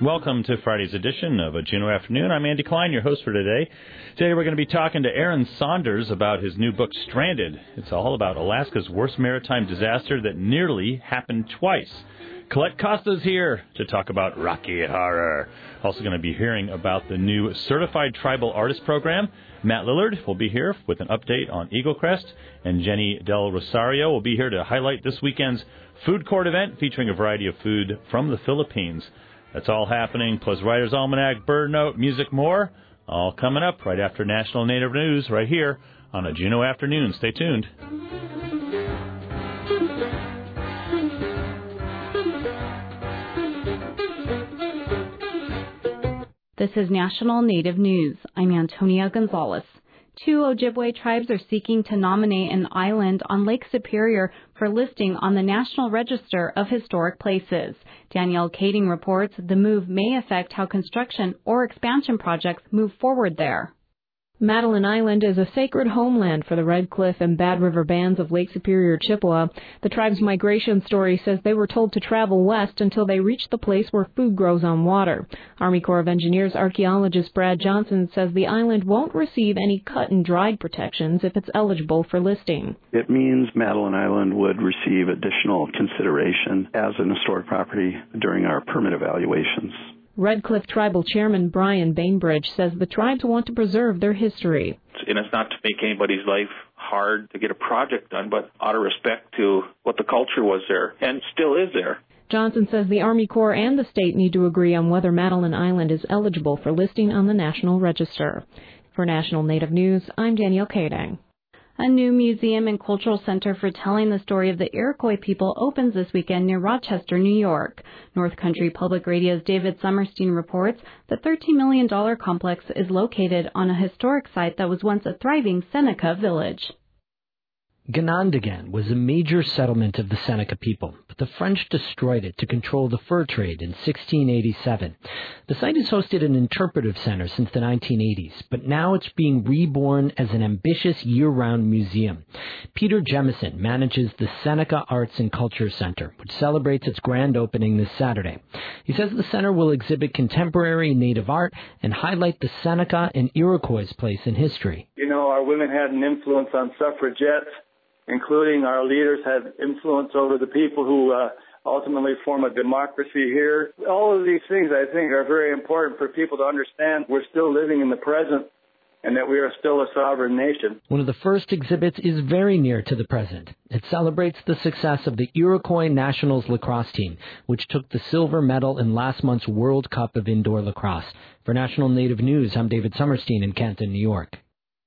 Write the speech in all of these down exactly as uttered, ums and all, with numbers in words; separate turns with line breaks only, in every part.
Welcome to Friday's edition of a Juneau Afternoon. I'm Andy Klein, your host for today. Today we're going to be talking to Aaron Saunders about his new book, Stranded. It's all about Alaska's worst maritime disaster that nearly happened twice. Colette Costa's here to talk about Rocky Horror. Also going to be hearing about the new Certified Tribal Artist Program. Matt Lillard will be here with an update on Eagle Crest, and Jenny Del Rosario will be here to highlight this weekend's food court event featuring a variety of food from the Philippines. That's all happening, plus Writer's Almanac, Bird Note, music, more, all coming up right after National Native News right here on a Juneau Afternoon. Stay tuned.
This is National Native News. I'm Antonia Gonzalez. Two Ojibwe tribes are seeking to nominate an island on Lake Superior for listing on the National Register of Historic Places. Danielle Kading reports the move may affect how construction or expansion projects move forward there.
Madeline Island is a sacred homeland for the Red Cliff and Bad River bands of Lake Superior, Chippewa. The tribe's migration story says they were told to travel west until they reached the place where food grows on water. Army Corps of Engineers archaeologist Brad Johnson says the island won't receive any cut and dried protections if it's eligible for listing.
It means Madeline Island would receive additional consideration as an historic property during our permit evaluations.
Red Cliff Tribal Chairman Brian Bainbridge says the tribes want to preserve their history.
And it's not to make anybody's life hard to get a project done, but out of respect to what the culture was there and still is there.
Johnson says the Army Corps and the state need to agree on whether Madeline Island is eligible for listing on the National Register. For National Native News, I'm Danielle Kading.
A new museum and cultural center for telling the story of the Iroquois people opens this weekend near Rochester, New York. North Country Public Radio's David Summerstein reports the thirteen million dollars complex is located on a historic site that was once a thriving Seneca village.
Ganondagan was a major settlement of the Seneca people, but the French destroyed it to control the fur trade in sixteen eighty-seven. The site has hosted an interpretive center since the nineteen eighties, but now it's being reborn as an ambitious year-round museum. Peter Jemison manages the Seneca Arts and Culture Center, which celebrates its grand opening this Saturday. He says the center will exhibit contemporary Native art and highlight the Seneca and Iroquois' place in history.
You know, our women had an influence on suffragettes, including our leaders had influence over the people who uh, ultimately form a democracy here. All of these things, I think, are very important for people to understand we're still living in the present and that we are still a sovereign nation.
One of the first exhibits is very near to the present. It celebrates the success of the Iroquois Nationals lacrosse team, which took the silver medal in last month's World Cup of Indoor Lacrosse. For National Native News, I'm David Summerstein in Canton, New York.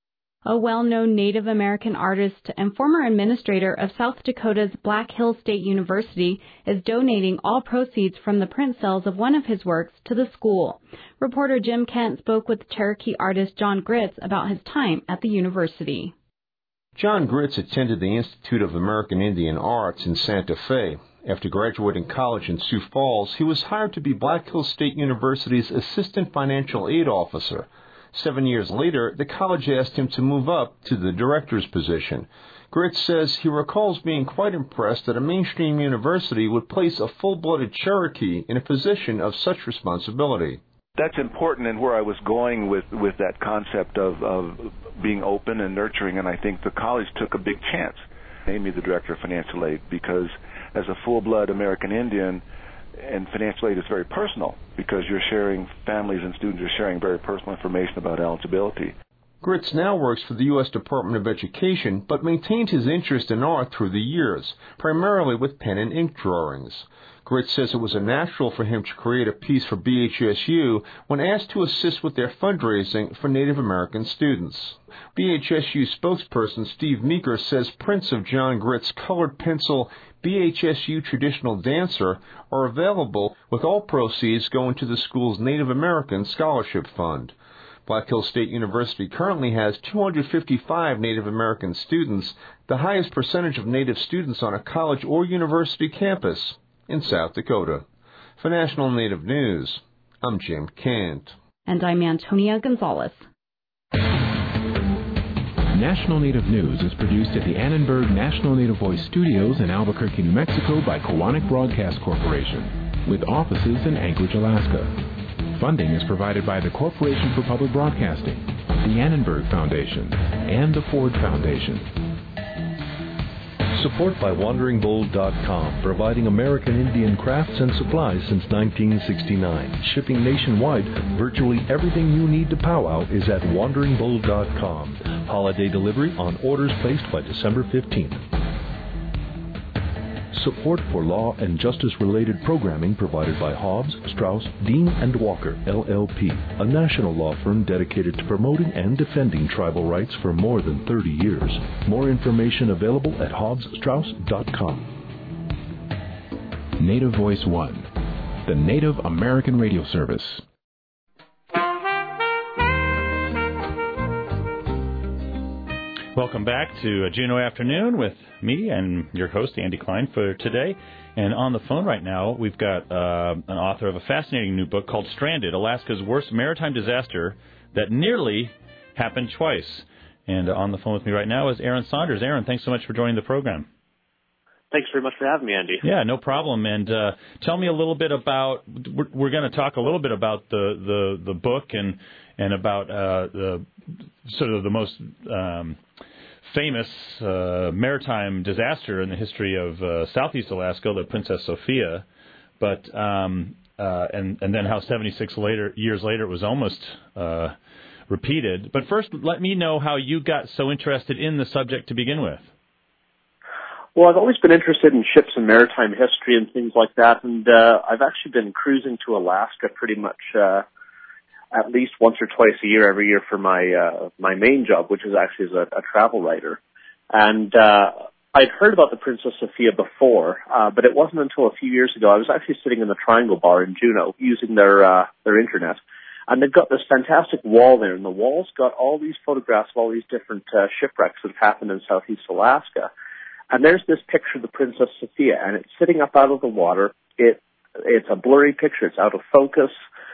A well-known Native American artist and former administrator of South Dakota's Black Hills State University is donating all proceeds from the print sales of one of his works to the school. Reporter Jim Kent spoke with Cherokee artist John Gritz about his time at the university.
John Gritz attended the Institute of American Indian Arts in Santa Fe. After graduating college in Sioux Falls, he was hired to be Black Hills State University's assistant financial aid officer. Seven years later, the college asked him to move up to the director's position. Gritz says he recalls being quite impressed that a mainstream university would place a full-blooded Cherokee in a position of such responsibility.
That's important and where I was going with, with that concept of, of being open and nurturing, and I think the college took a big chance. They made me the director of financial aid because as a full-blood American Indian, and financial aid is very personal because you're sharing, families and students are sharing very personal information about eligibility.
Gritz now works for the U S Department of Education, but maintained his interest in art through the years, primarily with pen and ink drawings. Gritz says it was a natural for him to create a piece for B H S U when asked to assist with their fundraising for Native American students. B H S U spokesperson Steve Meeker says prints of John Gritz's colored pencil B H S U Traditional Dancer are available, with all proceeds going to the school's Native American Scholarship Fund. Black Hills State University currently has two hundred fifty-five Native American students, the highest percentage of Native students on a college or university campus in South Dakota. For National Native News, I'm Jim Kent.
And I'm Antonia Gonzalez.
National Native News is produced at the Annenberg National Native Voice Studios in Albuquerque, New Mexico by Koahnic Broadcast Corporation, with offices in Anchorage, Alaska. Funding is provided by the Corporation for Public Broadcasting, the Annenberg Foundation, and the Ford Foundation.
Support by Wandering Bold dot com, providing American Indian crafts and supplies since nineteen sixty-nine. Shipping nationwide, virtually everything you need to powwow is at Wandering Bold dot com. Holiday delivery on orders placed by December fifteenth. Support for law and justice-related programming provided by Hobbs, Strauss, Dean and Walker, L L P, a national law firm dedicated to promoting and defending tribal rights for more than thirty years. More information available at Hobbs Strauss dot com.
Native Voice One, the Native American radio service.
Welcome back to a Juneau Afternoon with me and your host, Andy Klein, for today. And on the phone right now, we've got uh, an author of a fascinating new book called Stranded, Alaska's Worst Maritime Disaster That Nearly Happened Twice. And on the phone with me right now is Aaron Saunders. Aaron, thanks so much for joining the program.
Thanks very much for having me, Andy.
Yeah, no problem. And uh, tell me a little bit about, we're, we're going to talk a little bit about the, the, the book and, and about uh, the sort of the most um, famous uh, maritime disaster in the history of uh, Southeast Alaska, the Princess Sophia. But um, uh, and, and then how seventy-six later, years later it was almost uh, repeated. But first, let me know how you got so interested in the subject to begin with.
Well, I've always been interested in ships and maritime history and things like that, and uh, I've actually been cruising to Alaska pretty much uh, at least once or twice a year every year for my uh, my main job, which is actually as a, a travel writer. And uh, I'd heard about the Princess Sophia before, uh, but it wasn't until a few years ago I was actually sitting in the Triangle Bar in Juneau using their uh, their internet, and they've got this fantastic wall there, and the wall's got all these photographs of all these different uh, shipwrecks that have happened in Southeast Alaska. And there's this picture of the Princess Sophia, and it's sitting up out of the water. It it's a blurry picture. It's out of focus,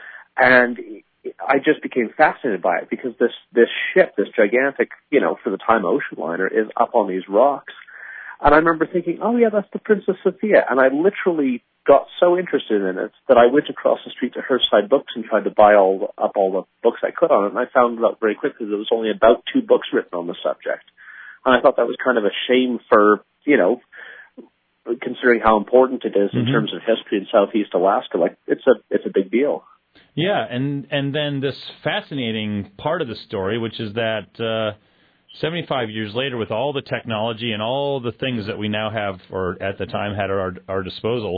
and I just became fascinated by it because this this ship, this gigantic, you know, for the time ocean liner, is up on these rocks. And I remember thinking, oh yeah, that's the Princess Sophia. And I literally got so interested in it that I went across the street to Hearthside Books and tried to buy all up all the books I could on it. And I found out very quickly there was only about two books written on the subject. And I thought that was kind of a shame for, you know, considering how important it is in mm-hmm. terms of history in Southeast Alaska. Like, it's a it's a big deal.
Yeah, and and then this fascinating part of the story, which is that uh, seventy-five years later, with all the technology and all the things that we now have, or at the time had at our, our disposal,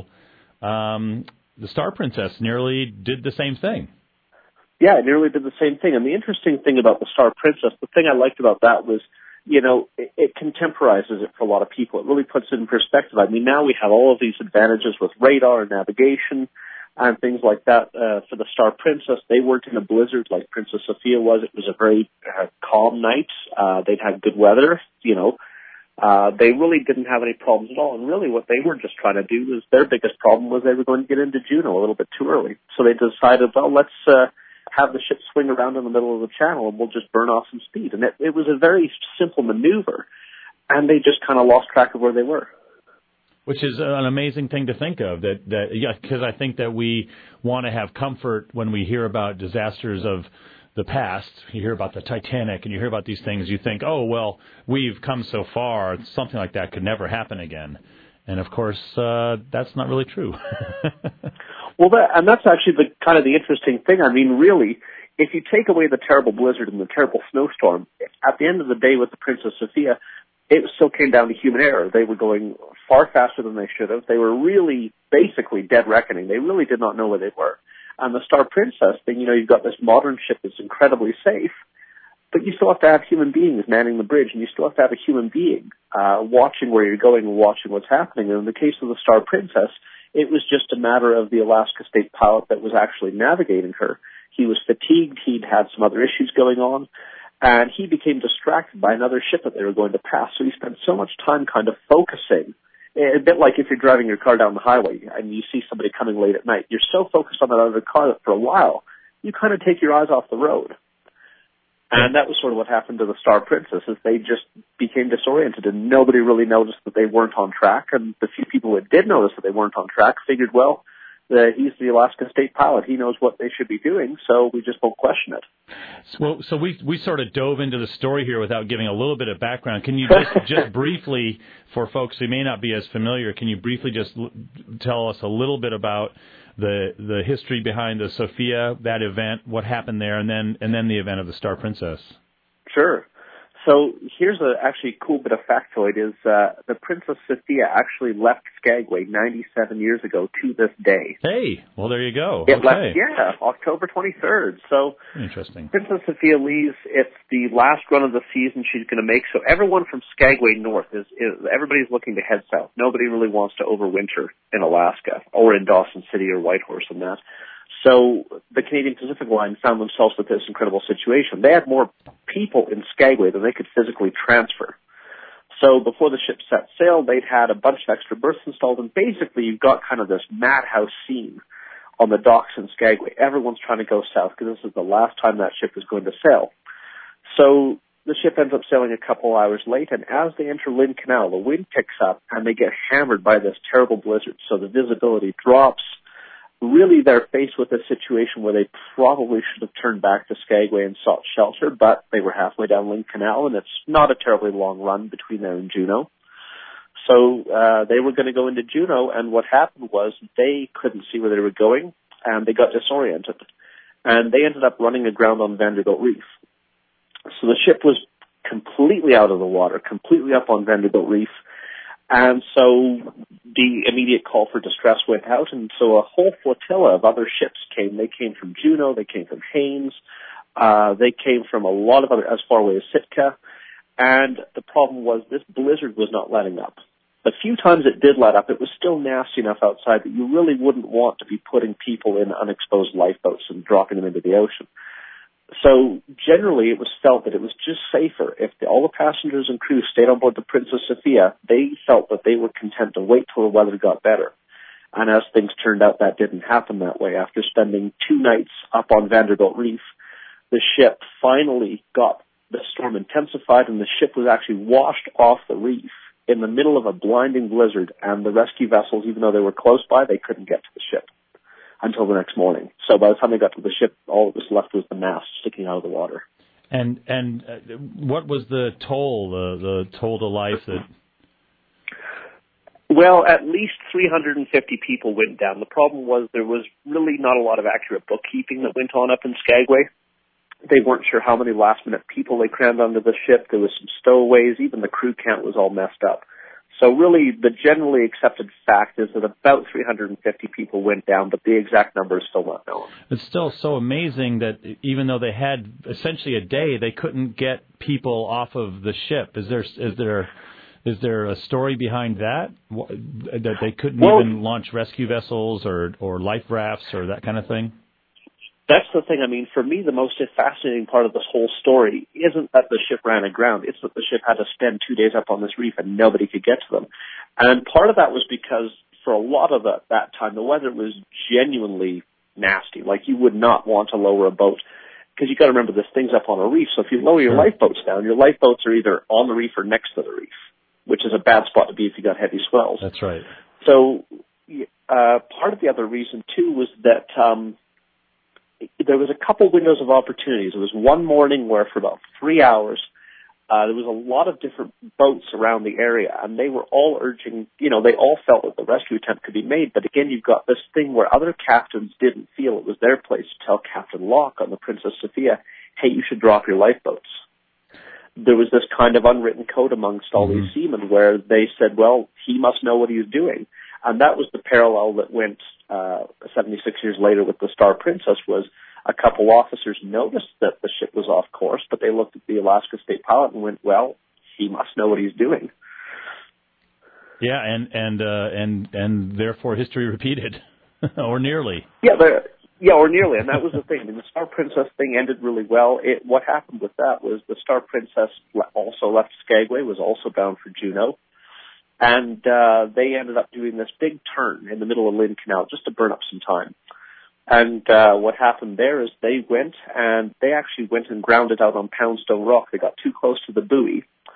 um, the Star Princess nearly did the same thing.
Yeah, it nearly did the same thing. And the interesting thing about the Star Princess, the thing I liked about that was, you know, it, it contemporizes it for a lot of people. It really puts it in perspective. I mean, now we have all of these advantages with radar and navigation and things like that. Uh, for the Star Princess, they weren't in a blizzard like Princess Sophia was. It was a very uh, calm night. Uh, they'd had good weather, you know. Uh, they really didn't have any problems at all. And really what they were just trying to do was their biggest problem was they were going to get into Juneau a little bit too early. So they decided, well, let's uh, have the ship swing around in the middle of the channel and we'll just burn off some speed. And it, it was a very simple maneuver. And they just kind of lost track of where they were.
Which is an amazing thing to think of, that, that yeah, because I think that we want to have comfort when we hear about disasters of the past. You hear about the Titanic and you hear about these things, you think, oh, well, we've come so far, something like that could never happen again. And, of course, uh, that's not really true.
Well, that, and that's actually the kind of the interesting thing. I mean, really, if you take away the terrible blizzard and the terrible snowstorm, at the end of the day with the Princess Sophia, it still came down to human error. They were going far faster than they should have. They were really basically dead reckoning. They really did not know where they were. And the Star Princess thing, you know, you've got this modern ship that's incredibly safe, but you still have to have human beings manning the bridge, and you still have to have a human being uh, watching where you're going and watching what's happening. And in the case of the Star Princess, it was just a matter of the Alaska State pilot that was actually navigating her. He was fatigued. He'd had some other issues going on. And he became distracted by another ship that they were going to pass. So he spent so much time kind of focusing, a bit like if you're driving your car down the highway and you see somebody coming late at night. You're so focused on that other car that for a while, you kind of take your eyes off the road. And that was sort of what happened to the Star Princess, is they just became disoriented and nobody really noticed that they weren't on track. And the few people that did notice that they weren't on track figured, well, the, he's the Alaska State pilot. He knows what they should be doing, so we just won't question it.
Well, so we we sort of dove into the story here without giving a little bit of background. Can you just, just briefly, for folks who may not be as familiar, can you briefly just l- tell us a little bit about the the history behind the Sophia, that event, what happened there, and then and then the event of the Star Princess?
Sure. So here's a actually cool bit of factoid is uh, the Princess Sophia actually left Skagway ninety-seven years ago to this day.
Hey, well, there you go.
It
okay.
left, yeah, October twenty-third. So
interesting.
Princess Sophia leaves. It's the last run of the season she's going to make. So everyone from Skagway north is, is everybody's looking to head south. Nobody really wants to overwinter in Alaska or in Dawson City or Whitehorse and that. So the Canadian Pacific Line found themselves with this incredible situation. They had more people in Skagway than they could physically transfer. So before the ship set sail, they'd had a bunch of extra berths installed, and basically you've got kind of this madhouse scene on the docks in Skagway. Everyone's trying to go south because this is the last time that ship is going to sail. So the ship ends up sailing a couple hours late, and as they enter Lynn Canal, the wind picks up, and they get hammered by this terrible blizzard. So the visibility drops. Really, they're faced with a situation where they probably should have turned back to Skagway and sought shelter, but they were halfway down Lynn Canal, and it's not a terribly long run between there and Juneau. So uh, they were going to go into Juneau, and what happened was they couldn't see where they were going, and they got disoriented. And they ended up running aground on Vanderbilt Reef. So the ship was completely out of the water, completely up on Vanderbilt Reef. And so the immediate call for distress went out, and so a whole flotilla of other ships came. They came from Juneau, they came from Haines, uh, they came from a lot of other, as far away as Sitka, and the problem was this blizzard was not letting up. The few times it did let up, it was still nasty enough outside that you really wouldn't want to be putting people in unexposed lifeboats and dropping them into the ocean. So generally it was felt that it was just safer if the, all the passengers and crew stayed on board the Princess Sophia. They felt that they were content to wait till the weather got better. And as things turned out, that didn't happen that way. After spending two nights up on Vanderbilt Reef, the ship finally got, the storm intensified, and the ship was actually washed off the reef in the middle of a blinding blizzard, and the rescue vessels, even though they were close by, they couldn't get to the ship until the next morning. So by the time they got to the ship, all that was left was the mast sticking out of the water.
And and uh, what was the toll, the, the toll to life that...
Well, at least three hundred fifty people went down. The problem was there was really not a lot of accurate bookkeeping that went on up in Skagway. They weren't sure how many last-minute people they crammed onto the ship. There was some stowaways. Even the crew count was all messed up. So really, the generally accepted fact is that about three hundred fifty people went down, but the exact number is still not known.
It's still so amazing that even though they had essentially a day, they couldn't get people off of the ship. Is there is there is there a story behind that? That they couldn't well, even launch rescue vessels or or life rafts or that kind of thing?
That's the thing. I mean, for me, the most fascinating part of this whole story isn't that the ship ran aground. It's that the ship had to spend two days up on this reef and nobody could get to them. And part of that was because for a lot of the, that time, the weather was genuinely nasty. Like, you would not want to lower a boat because you got to remember this thing's up on a reef. So if you lower your lifeboats down, your lifeboats are either on the reef or next to the reef, which is a bad spot to be if you got heavy swells.
That's right.
So uh, part of the other reason, too, was that um, there was a couple windows of opportunities. There was one morning where for about three hours, uh, there was a lot of different boats around the area, and they were all urging, you know, they all felt that the rescue attempt could be made. But again, you've got this thing where other captains didn't feel it was their place to tell Captain Locke on the Princess Sophia, hey, you should drop your lifeboats. There was this kind of unwritten code amongst all mm-hmm. these seamen where they said, well, he must know what he's doing. And that was the parallel that went uh, seventy-six years later with the Star Princess, was a couple officers noticed that the ship was off course, but they looked at the Alaska State pilot and went, well, he must know what he's doing.
Yeah, and and uh, and and therefore history repeated, or nearly.
Yeah, yeah, or nearly, and that was the thing. I mean, the Star Princess thing ended really well. It, what happened with that was the Star Princess also left Skagway, was also bound for Juneau. And uh, they ended up doing this big turn in the middle of Lynn Canal just to burn up some time. And uh, what happened there is they went and they actually went and grounded out on Poundstone Rock. They got too close to the buoy.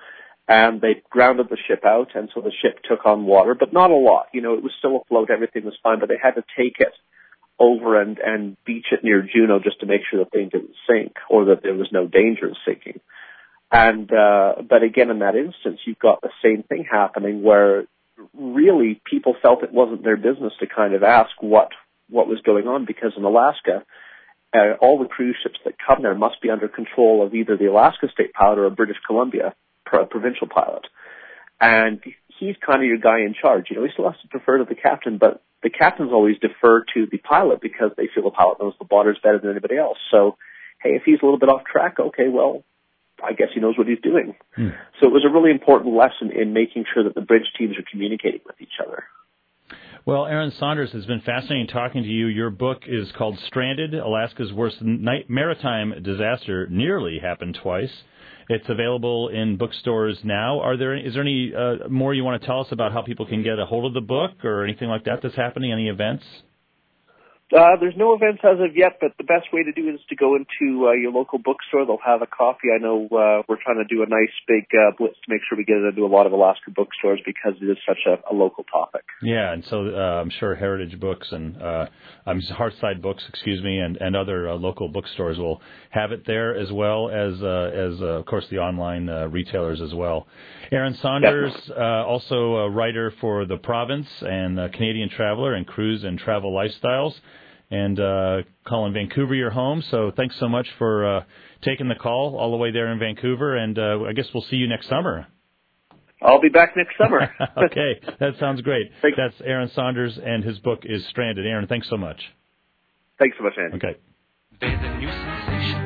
and they grounded the ship out, and so the ship took on water, but not a lot. You know, it was still afloat, everything was fine, but they had to take it over and, and beach it near Juneau just to make sure the thing didn't sink, or that there was no danger of sinking. And, uh, but again, in that instance, you've got the same thing happening where really people felt it wasn't their business to kind of ask what, what was going on, because in Alaska, uh, all the cruise ships that come there must be under control of either the Alaska State Pilot or a British Columbia pro- provincial pilot. And he's kind of your guy in charge. You know, he still has to defer to the captain, but the captains always defer to the pilot because they feel the pilot knows the waters better than anybody else. So, hey, if he's a little bit off track, okay, well, I guess he knows what he's doing. Hmm. So it was a really important lesson in making sure that the bridge teams are communicating with each other.
Well, Aaron Saunders, has been fascinating talking to you. Your book is called Stranded, Alaska's Worst Night Maritime Disaster Nearly Happened Twice. It's available in bookstores now. Are there? Is there any uh, more you want to tell us about how people can get a hold of the book or anything like that that's happening, any events?
Uh, there's no events as of yet, but the best way to do it is to go into uh, your local bookstore. They'll have a copy. I know uh, we're trying to do a nice big uh, blitz to make sure we get it into a lot of Alaska bookstores because it is such a, a local topic.
Yeah, and so uh, I'm sure Heritage Books and uh, um, Hearthside Books, excuse me, and, and other uh, local bookstores will have it there, as well as, uh, as uh, of course, the online uh, retailers as well. Aaron Saunders, uh, also a writer for The Province and uh, Canadian Traveler and Cruise and Travel Lifestyles. And uh, calling Vancouver your home. So thanks so much for uh, taking the call all the way there in Vancouver. And uh, I guess we'll see you next summer.
I'll be back next summer.
Okay, that sounds great. Thanks. That's Aaron Saunders, and his book is Stranded. Aaron, thanks so much.
Thanks so much, Andy.
Okay.
There's a new sensation,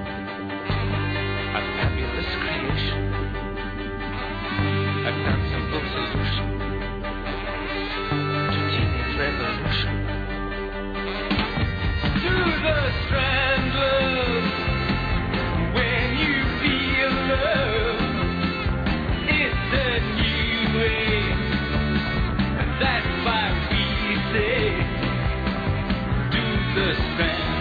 a fabulous creation, a danceable solution to teenage revolution. To the strandless, when you feel love, it's a new way, and that's why we say, do the strand,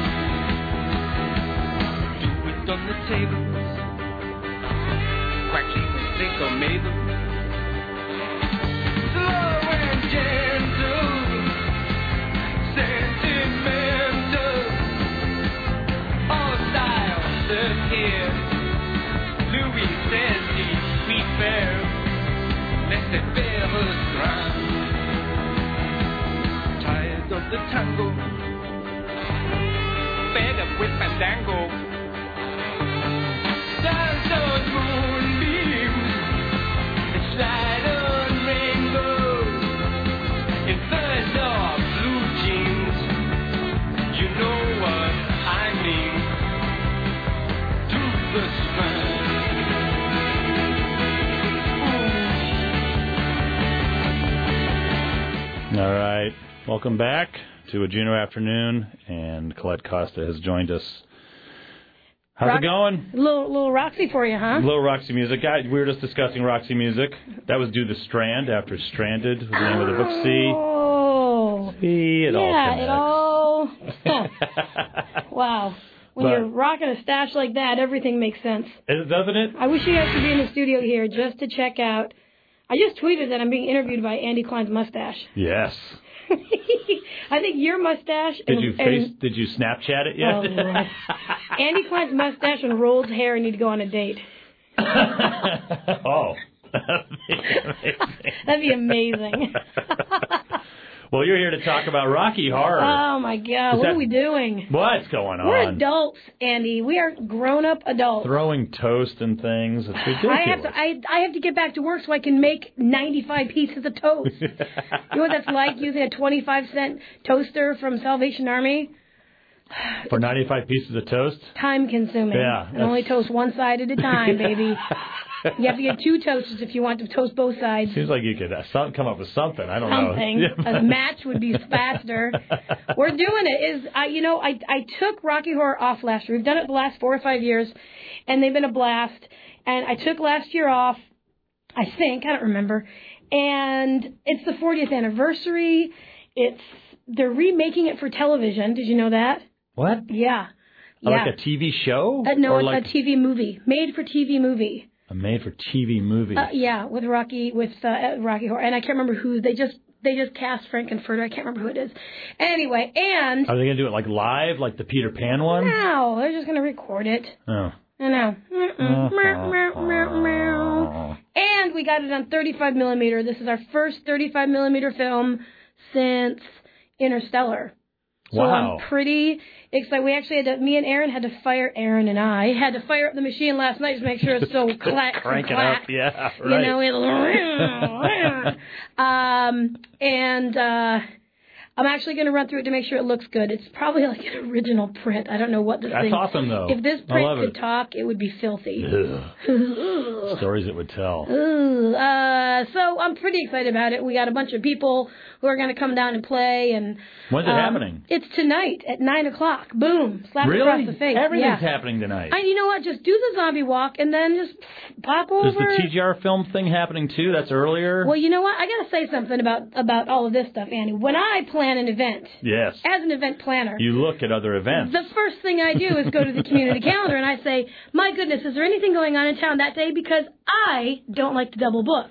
do it on the tables, quackly we think or mabel, slow and gentle, sentimental. Here, Louis says he's sweet fair, laissez faire grand. Tired of the tango, fed up with fandango. Dance on moonbeams, it's light on rainbows, in furs or blue jeans. You know what I mean.
All right. Welcome back to a Juneau afternoon, and Colette Costa has joined us. How's
Rock-
it going?
Little, little Roxy for you, huh?
Little Roxy music. Guys, we were just discussing Roxy music. That was due to Strand after Stranded, was the name of the book. See?
Oh.
See, it
yeah,
all connects.
it all... Wow. When
But-
you're rocking a stash like that, everything makes sense.
Doesn't it?
I wish you guys could be in the studio here just to check out. I just tweeted that I'm being interviewed by Andy Klein's mustache.
Yes.
I think your mustache...
Did
and,
you face?
and,
Did you Snapchat it yet?
Oh, Lord. Andy Klein's mustache and Roll's hair need to go on a date.
Oh.
That'd be amazing.
Well, you're here to talk about Rocky Horror.
Oh, my God.
Is
what
that-
are we doing?
What's going on?
We're adults, Andy. We are grown-up adults.
Throwing toast and things. It's ridiculous.
I have to. I I have to get back to work so I can make ninety-five pieces of toast. You know what that's like, using a twenty-five cent toaster from Salvation Army?
For ninety-five pieces of toast?
Time consuming.
Yeah.
And only toast one side at a time, baby. You have to get two toasters if you want to toast both sides.
Seems like you could uh, some, come up with something. I don't
Something.
know.
A match would be faster. We're doing it. Is I, you know, I I took Rocky Horror off last year. We've done it the last four or five years, and they've been a blast. And I took last year off, I think, I don't remember. And it's the fortieth anniversary. It's they're remaking it for television. Did you know that?
What?
Yeah.
Oh,
Yeah.
like a T V show?
Uh, no,
Or
it's
like...
a T V movie, made for T V movie.
A made-for-T V movie.
Uh, yeah, with Rocky with uh, Rocky Horror, and I can't remember who they just they just cast Frankenfurter. I can't remember who it is. Anyway, and
Are they going to do it like live, like the Peter Pan one?
no, they're just going to record it.
Oh.
I know. Mm-mm. Meow, meow, meow, meow. And we got it on thirty-five millimeter. This is our first thirty-five millimeter film since Interstellar. So
Wow.
I'm pretty excited. We actually had to, me and Aaron had to fire, Aaron and I had to fire up the machine last night to make sure it's still clack.
Crank it
clack.
up, yeah,
You
right.
know, it, um, and uh, I'm actually going to run through it to make sure it looks good. It's probably like an original print. I don't know what this
That's
thing.
awesome, though.
If this
I
print
love
could
it.
talk, it would be filthy.
Ugh. Stories it would tell.
Ooh, uh, so I'm pretty excited about it. We got a bunch of people who are going to come down and play. And
When's it
um,
happening?
It's tonight at nine o'clock. Boom, slap
Really?
across the face.
Everything's
yeah.
happening tonight.
And you know what? Just do the zombie walk and then just pop over.
Is the T G R film thing happening too? That's earlier?
Well, you know what? I got to say something about about all of this stuff, Andy. When I plan an event,
Yes.
as an event planner,
You look at other events.
the first thing I do is go to the community calendar and I say, my goodness, is there anything going on in town that day? Because I don't like to double book.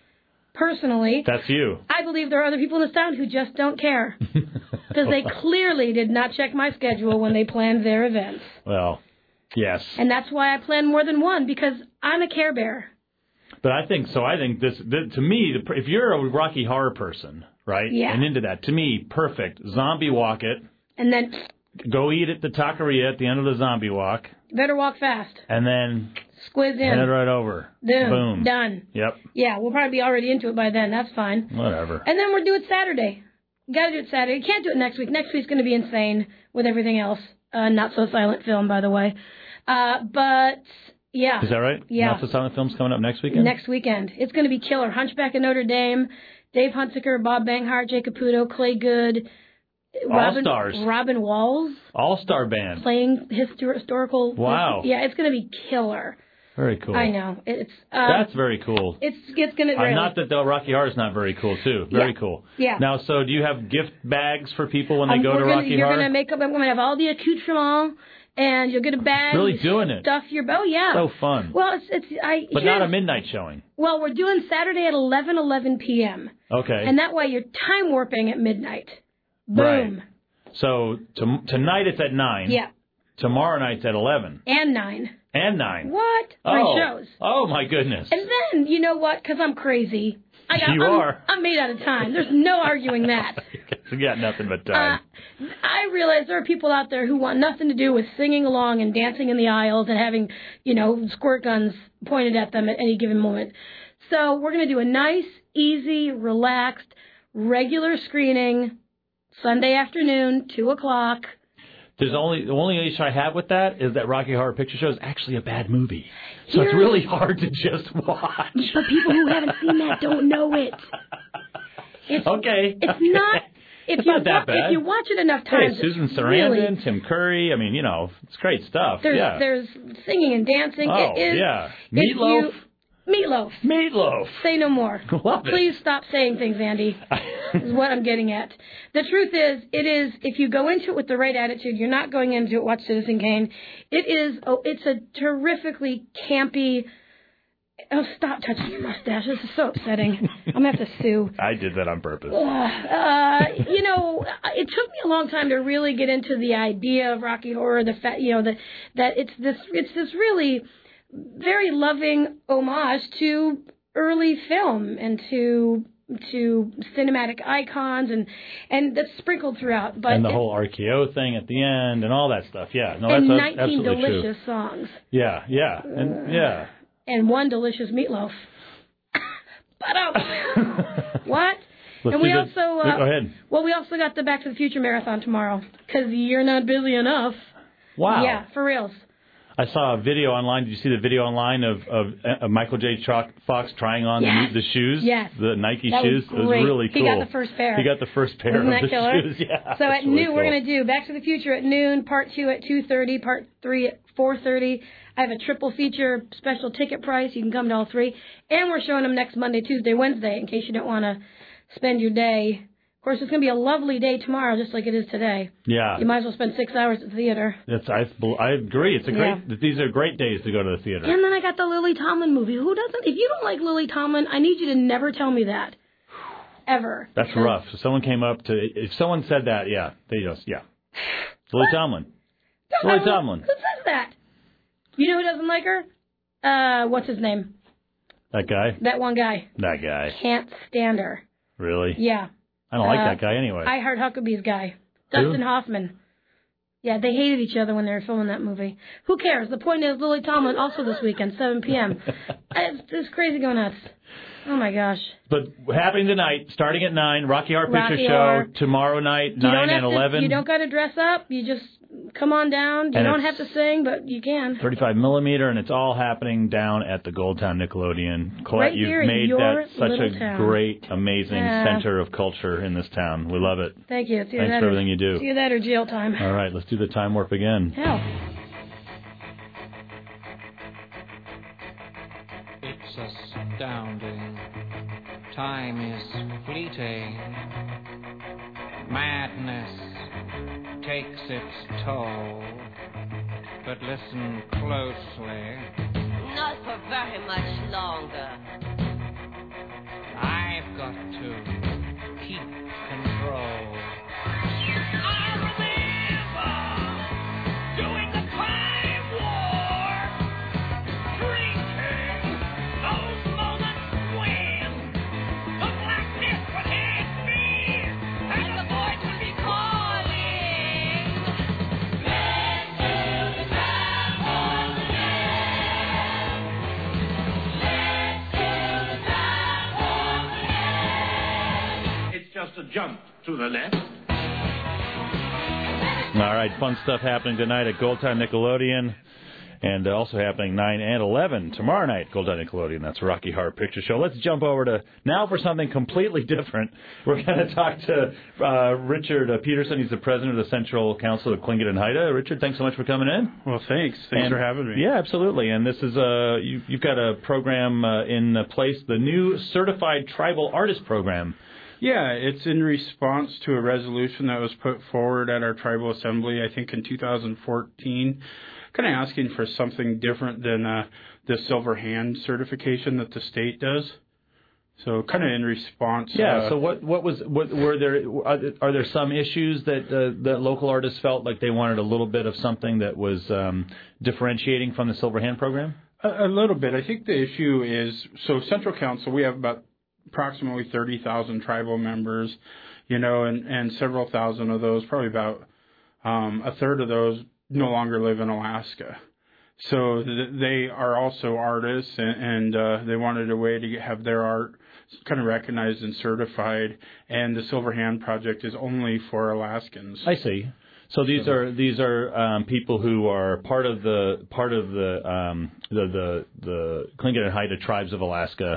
Personally,
That's you.
I believe there are other people in this town who just don't care. Because they clearly did not check my schedule when they planned their events.
Well, yes.
And that's why I plan more than one, because I'm a Care Bear.
But I think so. I think this, th to me, the, if you're a Rocky Horror person, right,
Yeah.
and into that, to me, perfect. Zombie walk it.
And then
Go eat at the taqueria at the end of the zombie walk,
better walk fast.
and then
Squiz in.
head right over.
Boom.
Boom.
Done.
Yep.
Yeah, we'll probably be already into it by then. That's fine.
Whatever.
And then we're doing Saturday. Got to do it Saturday. Can't do it next week. Next week's going to be insane with everything else. Uh, not so silent film, by the way. Uh, but yeah.
Is that right?
Yeah.
Not so silent film's coming up next weekend?
Next weekend. It's going to be killer. Hunchback of Notre Dame, Dave Hunsaker, Bob Banghart, Jay Caputo, Clay Good, Robin,
All-stars.
Robin Walls
All-star band.
playing histor- historical.
Wow.
Yeah, it's going to be killer.
Very cool.
I know. It's uh,
That's very cool.
It's it's going to.
Uh, not that the Rocky Horror is not very cool, too. Very
Yeah.
cool.
Yeah.
Now, so do you have gift bags for people when they
Um,
go
we're
to
gonna,
Rocky
You're
Horror?
going to make up. I'm going to have all the accoutrements, and you'll get a bag.
Really
you
doing it.
Stuff your. Oh yeah.
So fun.
Well, it's it's. I.
But not a
here's-
midnight showing.
Well, we're doing Saturday at eleven eleven p.m.
Okay.
And that way you're time warping at midnight. Boom.
Right. So to, tonight it's at nine.
Yeah.
Tomorrow night's at eleven.
And nine.
And nine.
What? Three
Oh.
shows.
Oh, my goodness.
And then, you know what? Because I'm crazy. I got,
You
I'm,
are.
I'm made out of time. There's no arguing that.
You got nothing but time.
Uh, I realize there are people out there who want nothing to do with singing along and dancing in the aisles and having, you know, squirt guns pointed at them at any given moment. So we're going to do a nice, easy, relaxed, regular screening Sunday afternoon, two o'clock.
There's only the only issue I have with that is that Rocky Horror Picture Show is actually a bad movie. So it's
Here-
really hard to just watch.
But people who haven't seen that don't know it. It's,
Okay.
It's not. If
It's
you
not that
wa-
bad.
if you watch it enough
Hey,
times,
Susan
it's
Sarandon,
really,
Tim Curry. I mean, you know, it's great stuff.
there's
yeah.
there's singing and dancing.
Oh,
it is,
yeah.
if
Meatloaf.
you- Meatloaf.
Meatloaf.
Say no more.
Love it.
Please stop saying things, Andy. Is what I'm getting at. The truth is, it is. If you go into it with the right attitude, you're not going into it. Watch Citizen Kane. It is. Oh, it's a terrifically campy. Oh, stop touching your mustache. This is so upsetting. I'm gonna have to sue.
I did that on purpose.
Uh, uh, you know, it took me a long time to really get into the idea of Rocky Horror. The fact, you know, that that it's this, it's this really very loving homage to early film and to to cinematic icons and and that's sprinkled throughout. But
and the whole R K O thing at the end and all that stuff. Yeah, no,
and
that's
nineteen
absolutely
delicious
true.
songs
Yeah, yeah, and yeah.
and one delicious meatloaf. But um, what?
Let's
and we
see the-
also uh,
go ahead.
well, we also got the Back to the Future marathon tomorrow because you're not busy enough.
Wow.
Yeah, for reals.
I saw a video online. Did you see the video online of of, of Michael J. Chalk Fox trying on
Yes.
the, the shoes?
Yes.
The Nike
That was
shoes. It was
great.
really
He
cool.
got the first pair.
He got the first pair
Isn't
of
that
the
killer?
shoes. Yeah.
So
that's
at
really
noon, we're
cool.
going to do Back to the Future at noon, part two at two thirty, part three at four thirty. I have a triple feature special ticket price. You can come to all three. And we're showing them next Monday, Tuesday, Wednesday, in case you don't want to spend your day course, it's going to be a lovely day tomorrow, just like it is today.
Yeah.
You might as well spend six hours at the theater.
That's I I agree. It's a great.
Yeah.
These are great days to go to the theater.
And then I got the Lily Tomlin movie. Who doesn't? If you don't like Lily Tomlin, I need you to never tell me that. Ever.
That's
Because-
rough. If someone came up to, if someone said that, yeah, they just, yeah. Lily Tomlin. Lily Tomlin.
Who says that? You know who doesn't like her? Uh, what's his name?
That guy?
That one guy.
That guy.
Can't stand her.
Really?
Yeah.
I don't like
Uh,
that guy anyway.
I Heart Huckabee's guy.
Who?
Dustin Hoffman. Yeah, they hated each other when they were filming that movie. Who cares? The point is, Lily Tomlin also this weekend, seven p.m. it's, it's crazy going nuts. Oh, my gosh.
But happening tonight, starting at nine, Rocky Horror Picture
Rocky
Show,
Horror.
tomorrow night,
You don't
nine
have
and
to-
eleven.
You don't got to dress up. You just come on down. You
And
don't
it's-
have to sing, but you can.
thirty-five millimeter, and it's all happening down at the Goldtown Nickelodeon. Colette,
Right
you've
here in
made
your
that such a
little town.
great, amazing
Yeah.
center of culture in this town. We love it.
Thank you. It's either
Thanks
that
for
or-
everything you do.
It's either that or jail time.
All right, let's do the time warp again.
Hell.
It's astounding. Time is fleeting. Madness takes its toll. But listen closely.
Not for very much longer.
I've got to keep control.
Doing the time war, drinking those moments when the blackness would hit me, and the voice would be calling. Let's do the time war again. Let's do the time war again. It's just a jump to the left.
All right, fun stuff happening tonight at Goldtown Nickelodeon, and also happening nine and eleven tomorrow night, Goldtown Nickelodeon. That's Rocky Horror Picture Show. Let's jump over to now for something completely different. We're going to talk to uh, Richard uh, Peterson. He's the president of the Central Council of Tlingit and Haida. Richard, thanks so much for coming in.
Well, thanks. Thanks
And-
for having me.
Yeah, absolutely. And this is uh, you, you've got a program uh, in place, the new Certified Tribal Artist Program.
Yeah, it's in response to a resolution that was put forward at our tribal assembly, I think in two thousand fourteen, kind of asking for something different than uh, the silver hand certification that the state does. So kind of in response.
Yeah.
Uh,
So what what was what were there are, there are there some issues that uh, that local artists felt like they wanted a little bit of something that was um, differentiating from the Silver Hand program?
A, a little bit. I think the issue is, so Central Council, we have about approximately thirty thousand tribal members, you know, and, and several thousand of those, probably about um, a third of those no longer live in Alaska. So th- they are also artists, and, and uh, they wanted a way to have their art kind of recognized and certified, and the Silver Hand Project is only for Alaskans.
I see. So these are these are um, people who are part of the part of the um, the the the Tlingit and Haida tribes of Alaska.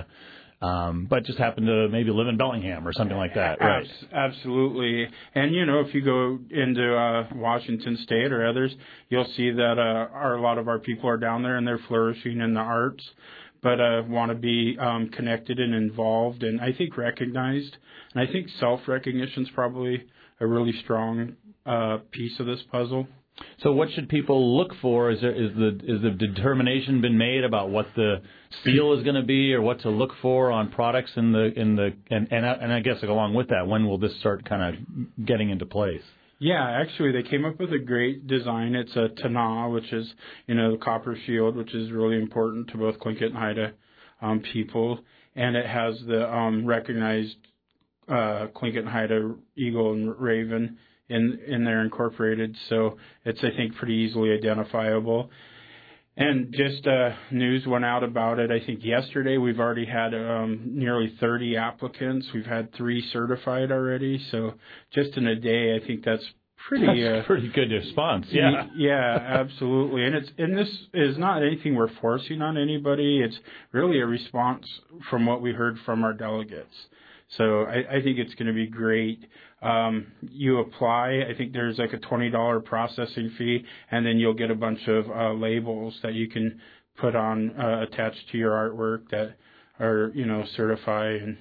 Um, but just happen to maybe live in Bellingham or something like that, right?
Abs- absolutely. And, you know, if you go into uh, Washington State or others, you'll see that uh, our, a lot of our people are down there and they're flourishing in the arts, but uh, want to be um, connected and involved and I think recognized. And I think self-recognition is probably a really strong uh, piece of this puzzle.
So what should people look for? Is there is the is the determination been made about what the seal is going to be, or what to look for on products in the in the and and I, and I guess along with that, when will this start kind of getting into place?
Yeah, actually, they came up with a great design. It's a tana, which is, you know, the copper shield, which is really important to both Tlingit and Haida um, people, and it has the um, recognized uh, Tlingit and Haida eagle and raven in in there incorporated, so it's, I think, pretty easily identifiable. And just uh, news went out about it, I think, yesterday. We've already had um, nearly thirty applicants. We've had three certified already, so just in a day, I think that's pretty...
That's
uh,
pretty good response, yeah.
Yeah, absolutely. And it's and this is not anything we're forcing on anybody. It's really a response from what we heard from our delegates. So I, I think it's going to be great. Um, you apply. I think there's like a twenty dollars processing fee, and then you'll get a bunch of uh, labels that you can put on uh, attached to your artwork that are, you know, certified and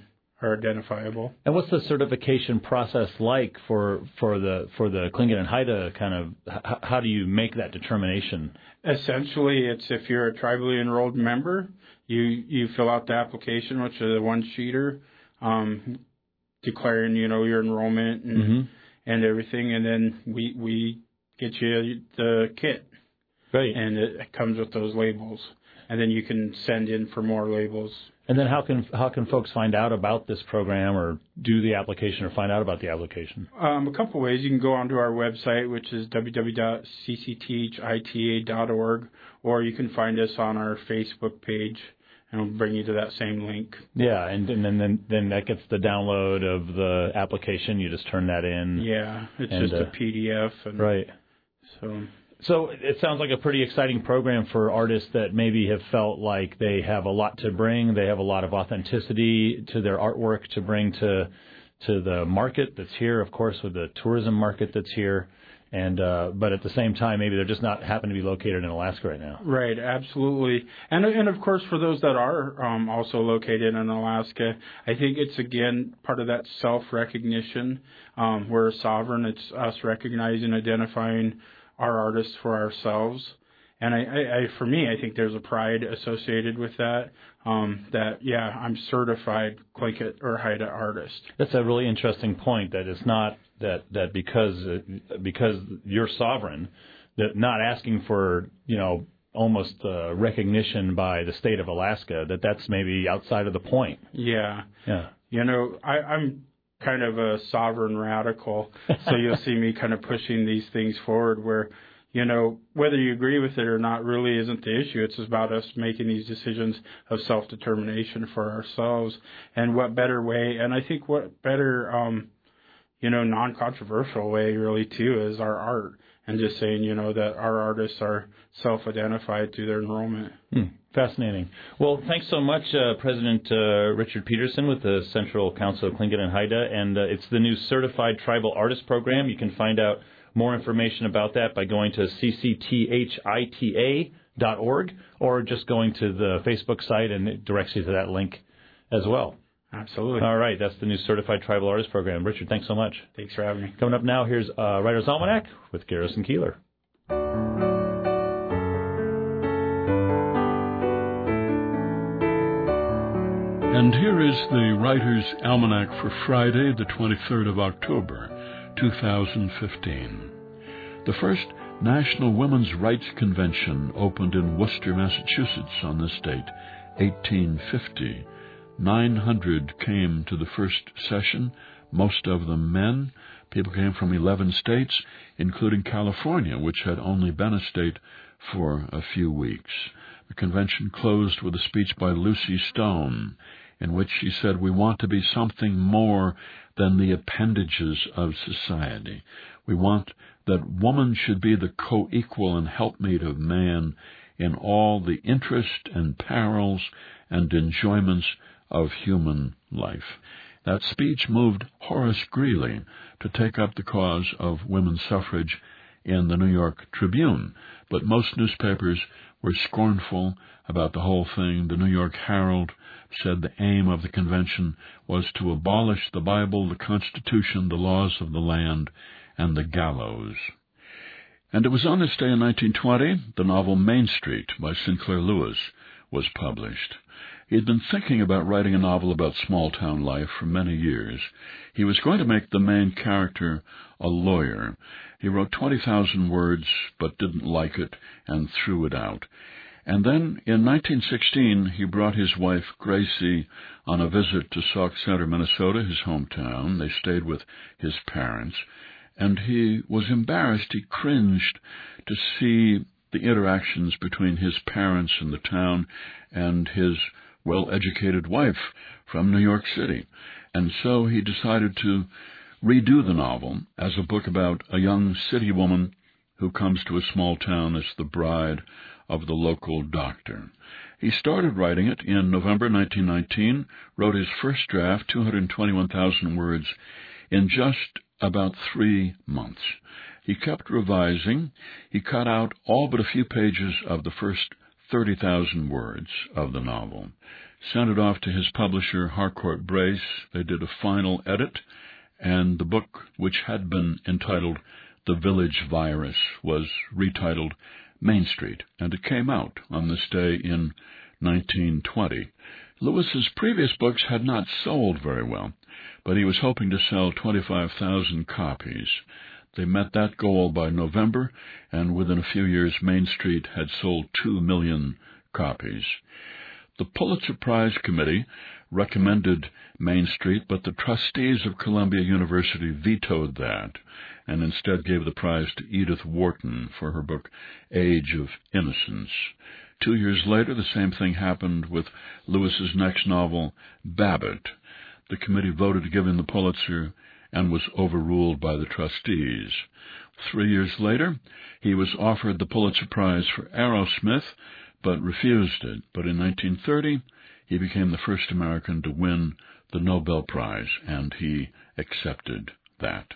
are identifiable.
And what's the certification process like for for the for the Tlingit and Haida kind of? H- how do you make that determination?
Essentially, it's if you're a tribally enrolled member, you you fill out the application, which is a one-sheeter, um, declaring you know your enrollment and
Mm-hmm.
and everything, and then we we get you the kit.
Great.
And it comes with those labels, and then you can send in for more labels.
And then how can how can folks find out about this program or do the application or find out about the application?
Um, a couple ways. You can go onto our website, which is w w w dot c c t h i t a dot org, or you can find us on our Facebook page, and it'll bring you to that same link.
Yeah, and, and then, then then that gets the download of the application. You just turn that in.
Yeah, it's
and,
just
uh,
a P D F. And
right.
So...
So it sounds like a pretty exciting program for artists that maybe have felt like they have a lot to bring. They have a lot of authenticity to their artwork to bring to to the market that's here, of course, with the tourism market that's here. And uh, but at the same time, maybe they're just not happen to be located in Alaska right now.
Right, absolutely. And and of course, for those that are um, also located in Alaska, I think it's, again, part of that self-recognition. Um, we're a sovereign. It's us recognizing, identifying our artists for ourselves. And I, I, I, for me, I think there's a pride associated with that, um, that, yeah, I'm certified Tlingit or Haida artist.
That's a really interesting point, that it's not that, that because uh, because you're sovereign, that not asking for, you know, almost uh, recognition by the state of Alaska, that that's maybe outside of the point.
Yeah.
Yeah.
You know, I, I'm kind of a sovereign radical, so you'll see me kind of pushing these things forward where, you know, whether you agree with it or not really isn't the issue. It's about us making these decisions of self-determination for ourselves. And what better way, and I think what better, um, you know, non-controversial way really too is our art. And just saying, you know, that our artists are self-identified through their enrollment.
Hmm. Fascinating. Well, thanks so much, uh, President uh, Richard Peterson with the Central Council of Tlingit and Haida. And uh, it's the new Certified Tribal Artist Program. You can find out more information about that by going to c c t h i t a dot org or just going to the Facebook site, and it directs you to that link as well.
Absolutely.
All right. That's the new Certified Tribal Artist Program. Richard, thanks so much.
Thanks for having me.
Coming up now, here's uh, Writer's Almanac with Garrison Keeler.
And here is the Writer's Almanac for Friday, the twenty-third of October, two thousand fifteen. The first National Women's Rights Convention opened in Worcester, Massachusetts on this date, eighteen fifty. nine hundred came to the first session, most of them men. People came from eleven states, including California, which had only been a state for a few weeks. The convention closed with a speech by Lucy Stone, in which she said, "We want to be something more than the appendages of society. We want that woman should be the co-equal and helpmate of man in all the interest and perils and enjoyments of human life." That speech moved Horace Greeley to take up the cause of women's suffrage in the New York Tribune, but most newspapers were scornful about the whole thing. The New York Herald said the aim of the convention was to abolish the Bible, the Constitution, the laws of the land, and the gallows. And it was on this day in nineteen twenty the novel Main Street by Sinclair Lewis was published. He had been thinking about writing a novel about small-town life for many years. He was going to make the main character a lawyer. He wrote twenty thousand words, but didn't like it and threw it out. And then, in nineteen sixteen, he brought his wife, Gracie, on a visit to Sauk Center, Minnesota, his hometown. They stayed with his parents, and he was embarrassed. He cringed to see the interactions between his parents in the town and his well-educated wife from New York City. And so he decided to redo the novel as a book about a young city woman who comes to a small town as the bride of the local doctor. He started writing it in November nineteen nineteen, wrote his first draft, two hundred twenty-one thousand words, in just about three months. He kept revising. He cut out all but a few pages of the first thirty thousand words of the novel. Sent it off to his publisher, Harcourt Brace. They did a final edit, and the book, which had been entitled The Village Virus, was retitled Main Street, and it came out on this day in nineteen twenty. Lewis's previous books had not sold very well, but he was hoping to sell twenty-five thousand copies. They met that goal by November, and within a few years, Main Street had sold two million copies. The Pulitzer Prize Committee recommended Main Street, but the trustees of Columbia University vetoed that and instead gave the prize to Edith Wharton for her book Age of Innocence. Two years later, the same thing happened with Lewis's next novel, Babbitt. The committee voted to give him the Pulitzer and was overruled by the trustees. Three years later, he was offered the Pulitzer Prize for Arrowsmith, but refused it. But in nineteen thirty, he became the first American to win the Nobel Prize, and he accepted that.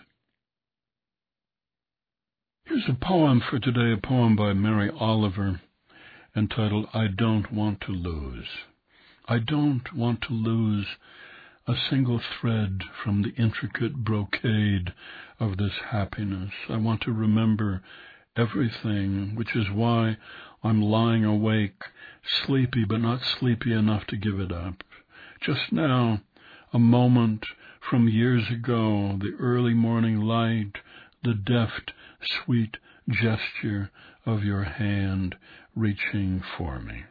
Here's a poem for today, a poem by Mary Oliver, entitled, I Don't Want to Lose. I don't want to lose a single thread from the intricate brocade of this happiness. I want to remember everything, which is why I'm lying awake, sleepy but not sleepy enough to give it up. Just now, a moment from years ago, the early morning light, the deft, sweet gesture of your hand reaching for me.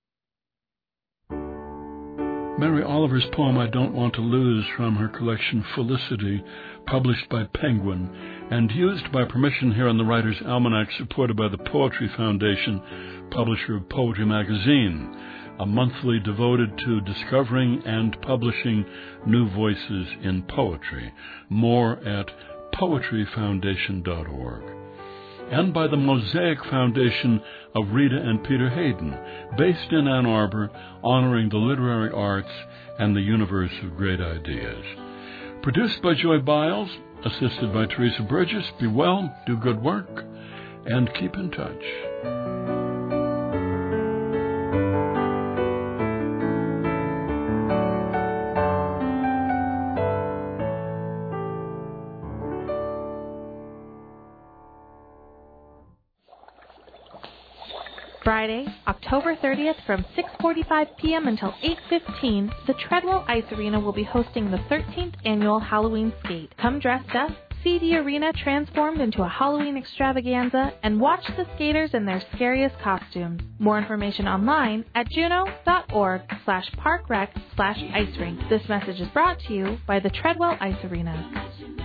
Mary Oliver's poem, I Don't Want to Lose, from her collection Felicity, published by Penguin, and used by permission here on the Writer's Almanac, supported by the Poetry Foundation, publisher of Poetry Magazine, a monthly devoted to discovering and publishing new voices in poetry. More at poetry foundation dot org. And by the Mosaic Foundation of Rita and Peter Hayden, based in Ann Arbor, honoring the literary arts and the universe of great ideas. Produced by Joy Biles, assisted by Teresa Burgess. Be well, do good work, and keep in touch.
Friday, October thirtieth from six forty-five p.m. until eight fifteen, the Treadwell Ice Arena will be hosting the thirteenth annual Halloween Skate. Come dressed up, see the arena transformed into a Halloween extravaganza, and watch the skaters in their scariest costumes. More information online at juno.org slash parkrec slash ice rink. This message is brought to you by the Treadwell Ice Arena.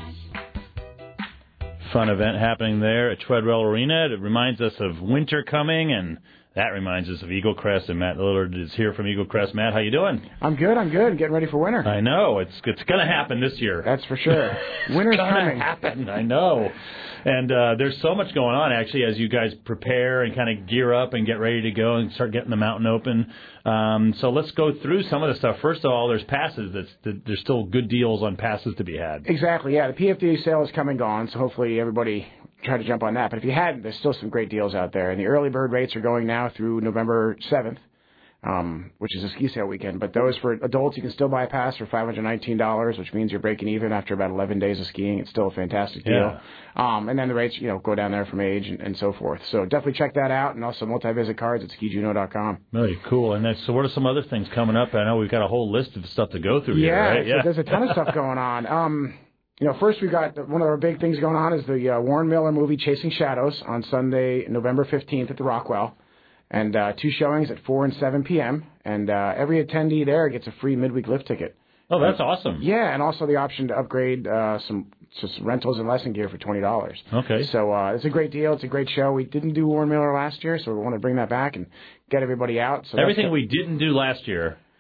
Fun event happening there at Treadwell Arena. It reminds us of winter coming, and that reminds us of Eagle Crest, and Matt Lillard is here from Eagle Crest. Matt, how you doing?
I'm good, I'm good. Getting ready for winter.
I know. It's it's going to happen this year.
That's for sure. Winter's
coming.
coming.
happen. I know. And uh, there's so much going on, actually, as you guys prepare and kind of gear up and get ready to go and start getting the mountain open. Um, so let's go through some of the stuff. First of all, there's passes. That's, there's still good deals on passes to be had.
Exactly, yeah. The P F D A sale is come and gone, so hopefully everybody try to jump on that. But if you hadn't, there's still some great deals out there. And the early bird rates are going now through November seventh, um, which is a ski sale weekend. But those for adults, you can still buy a pass for five hundred nineteen dollars, which means you're breaking even after about eleven days of skiing. It's still a fantastic deal.
Yeah.
Um, and then the rates, you know, go down there from age and, and so forth. So definitely check that out. And also multi-visit cards at ski juno dot com.
Really cool. And that's, so what are some other things coming up? I know we've got a whole list of stuff to go through
Yeah,
here, right?
so there's a ton of stuff going on. Um, You know, first we got one of our big things going on is the uh, Warren Miller movie Chasing Shadows on Sunday, November fifteenth at the Rockwell. And uh, two showings at four and seven p.m. And uh, every attendee there gets a free midweek lift ticket.
Oh, that's awesome.
Yeah, and also the option to upgrade uh, some, some rentals and lesson gear for twenty dollars.
Okay.
So uh, it's a great deal. It's a great show. We didn't do Warren Miller last year, so we want to bring that back and get everybody out. So
Everything we didn't do last year,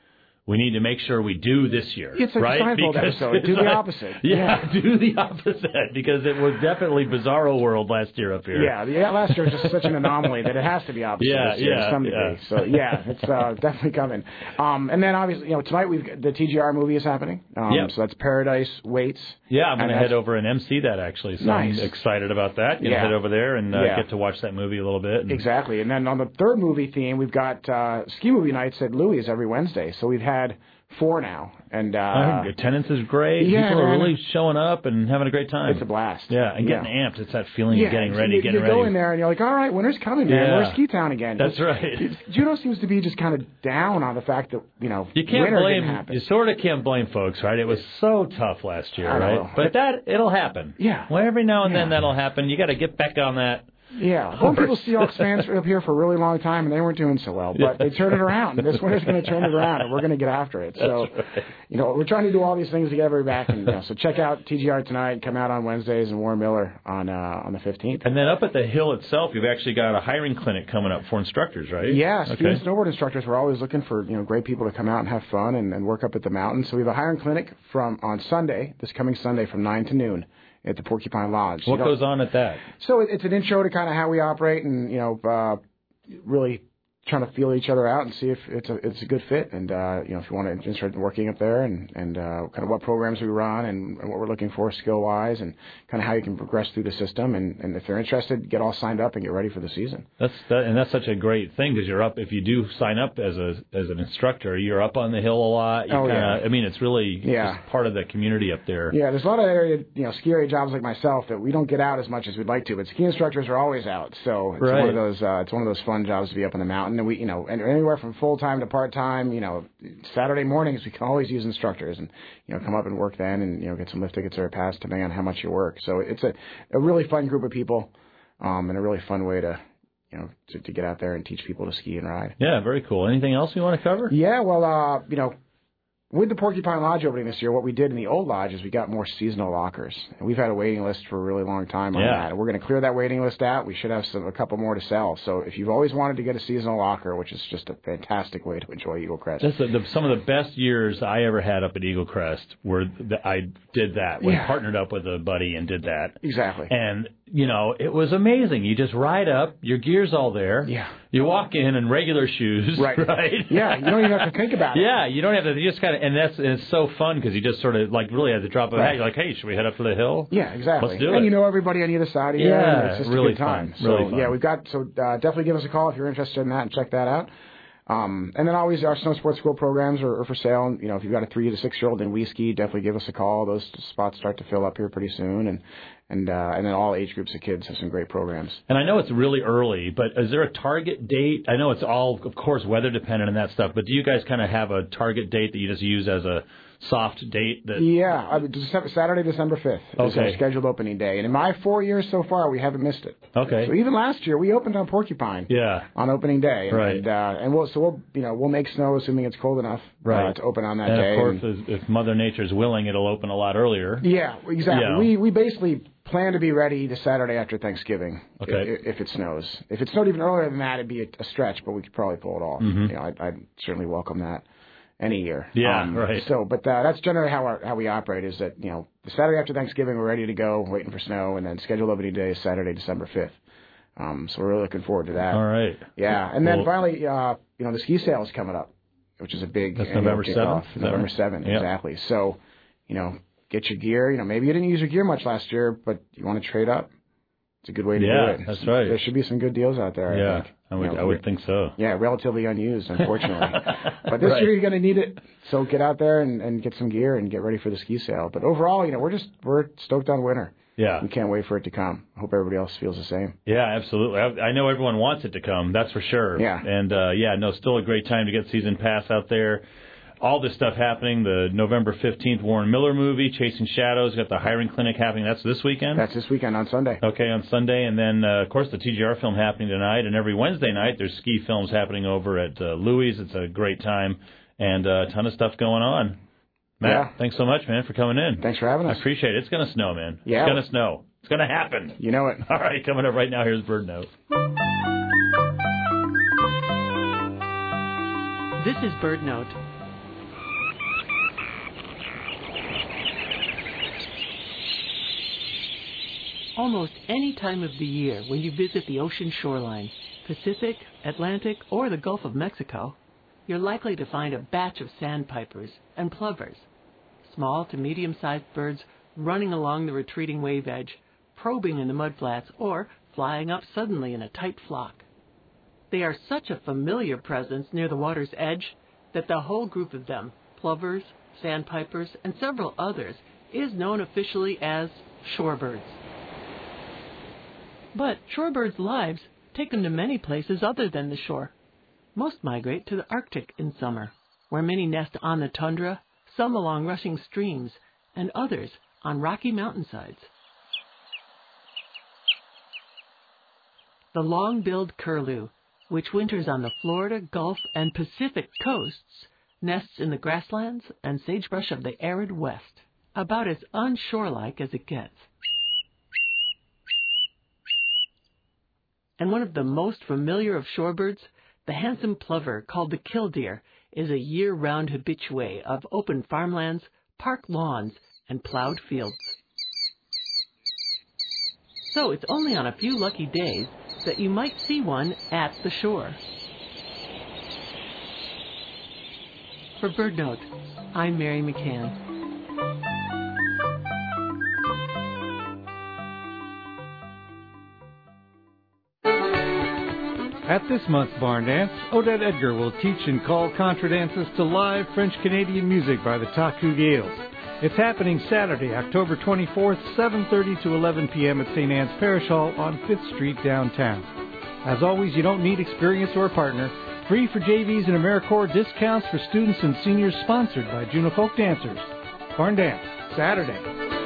we need to make sure we do this year.
It's like
right?
a Seinfeld
Because
episode.
it's
Do the
like-
opposite.
Yeah, do the opposite, because it was definitely bizarro world last year up here.
Yeah, yeah. Last year was just such an anomaly that it has to be opposite
Yeah,
this year
yeah,
to some degree.
yeah.
So yeah, it's uh, definitely coming. Um, and then obviously, you know, tonight we've got the T G R movie is happening. Um,
Yep.
So that's Paradise Waits.
Yeah, I'm going to
And
head
that's-
over and M C that, actually, so
Nice.
I'm excited about that. Going to
Yeah.
head over there and uh,
Yeah.
get to watch that movie a little bit. And
Exactly. And then on the third movie theme, we've got uh, ski movie nights at Louis every Wednesday. So we've had four now. And uh,
I think attendance is great.
yeah,
People are
man.
really showing up and having a great time.
It's a blast.
Yeah, and getting
Yeah.
amped. It's that feeling
yeah,
of getting
so
ready,
you,
getting
you
ready.
go in there and you're like, all right, winter's coming, man.
Yeah.
We're Ski Town again.
That's right.
Juneau seems to be just kind of down on the fact that, you know,
You can't
winter
blame.
didn't happen.
You sort of can't blame folks, right? It was so tough last year,
I
right?
know.
But that it'll happen.
Yeah.
Well, every now and then
Yeah.
that'll happen. You got to get back on that.
Yeah, one people Seahawks fans up here for a really long time, and they weren't doing so well. But they turned it around. This winter's going to turn it around, and we're going to get after it. So,
right.
you know, we're trying to do all these things to get everybody back. And you know, so check out T G R tonight. Come out on Wednesdays, and Warren Miller on uh, on the fifteenth.
And then up at the hill itself, you've actually got a hiring clinic coming up for instructors, right?
Yeah, ski
Okay.
and snowboard instructors. We're always looking for you know great people to come out and have fun and, and work up at the mountain. So we have a hiring clinic from on Sunday, this coming Sunday from nine to noon at the Porcupine Lodge.
What
You know,
goes on at that?
So it- it's an intro to kind of how we operate, and you know, uh, really trying to feel each other out and see if it's a it's a good fit. And uh, you know, if you want to start working up there, and and uh, kind of what programs we run, and, and what we're looking for skill wise, and kind of how you can progress through the system. And, and if they're interested, get all signed up and get ready for the season.
That's that, and that's such a great thing because you're up. If you do sign up as a as an instructor, you're up on the hill a lot. You
Oh,
kinda,
yeah.
I mean, it's really
Yeah.
just part of the community up there.
Yeah, there's a lot of area, you know, ski area jobs like myself that we don't get out as much as we'd like to, but ski instructors are always out. So it's
Right.
one of those, uh, it's one of those fun jobs to be up in the mountain. And we, you know, and anywhere from full time to part time. You know, Saturday mornings we can always use instructors, and you know, come up and work then, and you know, get some lift tickets or a pass depending on how much you work. So it's a a really fun group of people, um, and a really fun way to. You know, to, to get out there and teach people to ski and ride.
Yeah, very cool. Anything else you want to cover?
Yeah, well, uh, you know, with the Porcupine Lodge opening this year, what we did in the old lodge is we got more seasonal lockers. And we've had a waiting list for a really long time on
Yeah.
that. And we're going to clear that waiting list out. We should have some, a couple more to sell. So if you've always wanted to get a seasonal locker, which is just a fantastic way to enjoy Eagle Crest.
That's the, the, some of the best years I ever had up at Eagle Crest were the, I did that. We
Yeah.
partnered up with a buddy and did that.
Exactly.
And, you know, it was amazing. You just ride up, your gear's all there.
Yeah.
You walk in in regular shoes,
Right.
right?
Yeah, you don't even have to think about it.
Yeah, you don't have to. You just kind of, and that's and it's so fun because you just sort of like really at the drop of a
Right.
hat, you're like, hey, should we head up to the hill?
Yeah, exactly.
Let's do
and
it.
you know everybody on either side of you.
Yeah,
and it's just
really
a good time.
fun,
So
really fun.
yeah, we've got so uh, definitely give us a call if you're interested in that and check that out. Um, and then always our snow sports school programs are, are for sale. And, you know, if you've got a three to six year old in we ski, definitely give us a call. Those spots start to fill up here pretty soon, and and uh, and then all age groups of kids have some great programs.
And I know it's really early, but is there a target date? I know it's all, of course, weather dependent and that stuff, but do you guys kind of have a target date that you just use as a soft date? That
Yeah, uh, December, Saturday, December fifth is
Okay.
our scheduled opening day. And in my four years so far, we haven't missed it.
Okay.
So even last year, we opened on Porcupine.
Yeah.
On opening day, and,
Right.
And, uh, and we'll so we'll you know we'll make snow assuming it's cold enough
Right.
uh, to open on that
and
day.
of course, if if Mother Nature's willing, it'll open a lot earlier.
Yeah, exactly.
Yeah.
We we basically plan to be ready the Saturday after Thanksgiving.
Okay.
If, if it snows. If it snowed even earlier than that, it'd be a, a stretch, but we could probably pull it off.
Mhm.
You know, I'd, I'd certainly welcome that any year.
Yeah,
Um,
right.
So, but uh, that's generally how our, how we operate. Is that you know the Saturday after Thanksgiving we're ready to go, waiting for snow, and then scheduled opening day is Saturday, December fifth. Um, so we're really looking forward to that.
All right.
Yeah, and then
Well-
finally, uh, you know, the ski sale is coming up, which is a big
That's
annual
November
kickoff.
seventh, is that
November
right?
seventh,
Yep.
exactly. So, you know, get your gear. You know, maybe you didn't use your gear much last year, but you want to trade up. It's a good way to
Yeah,
do it.
that's right.
There should be some good deals out there. I
Yeah,
think.
I would,
You know,
I would think so.
Yeah, relatively unused, unfortunately. But this
Right.
year you're going to need it. So get out there and, and get some gear and get ready for the ski sale. But overall, you know, we're just we're stoked on winter.
Yeah.
We can't wait for it to come. I hope everybody else feels the same.
Yeah, absolutely. I, I know everyone wants it to come. That's for sure.
Yeah.
And uh, yeah, no, still a great time to get season pass out there. All this stuff happening. The November fifteenth Warren Miller movie, Chasing Shadows. Got the hiring clinic happening. That's this weekend.
That's this weekend on Sunday.
Okay, on Sunday, and then uh, of course the T G R film happening tonight. And every Wednesday night there's ski films happening over at uh, Louis. It's a great time and uh, a ton of stuff going on. Matt,
Yeah.
thanks so much, man, for coming in.
Thanks for having us.
I appreciate it. It's gonna snow, man.
Yeah.
It's gonna snow. It's gonna happen.
You know it.
All right, coming up right now. Here's Bird Note.
This is Bird Note. Almost any time of the year when you visit the ocean shoreline, Pacific, Atlantic, or the Gulf of Mexico, you're likely to find a batch of sandpipers and plovers, small to medium-sized birds running along the retreating wave edge, probing in the mudflats, or flying up suddenly in a tight flock. They are such a familiar presence near the water's edge that the whole group of them, plovers, sandpipers, and several others, is known officially as shorebirds. But shorebirds' lives take them to many places other than the shore. Most migrate to the Arctic in summer, where many nest on the tundra, some along rushing streams, and others on rocky mountainsides. The long-billed curlew, which winters on the Florida, Gulf, and Pacific coasts, nests in the grasslands and sagebrush of the arid west, about as unshore-like as it gets. And one of the most familiar of shorebirds, the handsome plover called the killdeer, is a year-round habitué of open farmlands, park lawns, and plowed fields. So it's only on a few lucky days that you might see one at the shore. For BirdNote, I'm Mary McCann.
At this month's Barn Dance, Odette Edgar will teach and call contra dances to live French-Canadian music by the Taku Gales. It's happening Saturday, October twenty-fourth, seven thirty to eleven p.m. at Saint Anne's Parish Hall on fifth Street downtown. As always, you don't need experience or a partner. Free for J Vs and AmeriCorps, discounts for students and seniors, sponsored by Juneau Folk Dancers. Barn Dance, Saturday.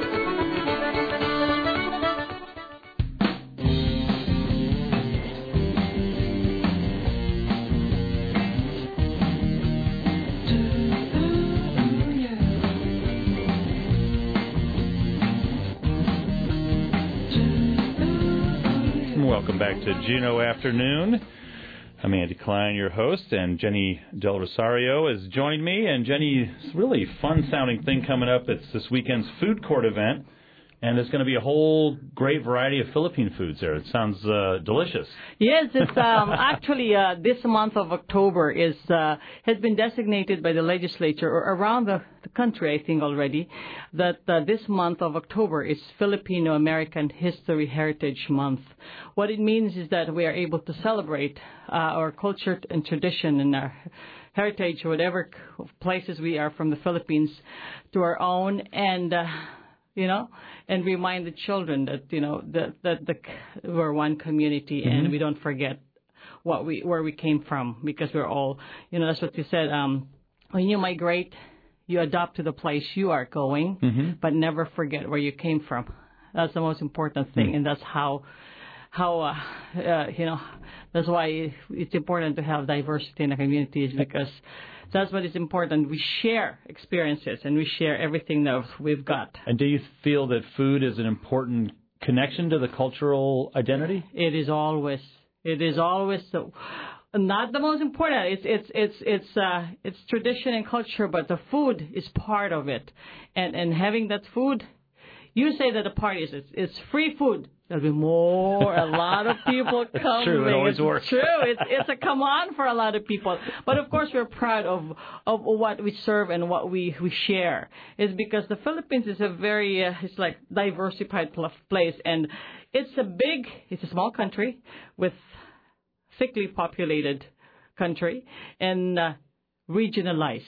Welcome back to Juneau Afternoon. I'm Andy Klein, your host, and Jenny Del Rosario has joined me. And Jenny, it's a really fun-sounding thing coming up. It's this weekend's food court event, and there's going to be a whole great variety of Philippine foods there. It sounds uh, delicious.
Yes, it's um, actually uh, this month of October is uh, has been designated by the legislature or around the, the country, I think already, that uh, this month of October is Filipino American History Heritage Month. What it means is that we are able to celebrate uh, our culture and tradition and our heritage, whatever places we are from the Philippines, to our own, and uh, you know, and remind the children that, you know, that that the, we're one community, mm-hmm. and we don't forget what we where we came from, because we're all, you know, that's what you said. Um, when you migrate, you adapt to the place you are going, mm-hmm. but never forget where you came from. That's the most important thing, mm-hmm. and that's how how uh, uh, you know, that's why it's important to have diversity in the communities, because that's what is important. We share experiences and we share everything that we've got.
And do you feel that food is an important connection to the cultural identity?
It is always. It is always so. Not the most important. It's it's it's it's uh, it's tradition and culture, but the food is part of it. And and having that food, you say that the party is it's, it's free food. There'll be more. A lot of people coming.
True, it always
it's
works.
True, it's it's a come on for a lot of people. But of course, we're proud of of what we serve and what we we share. It's because the Philippines is a very uh, it's like diversified place, and it's a big, it's a small country with thickly populated country and uh, regionalized.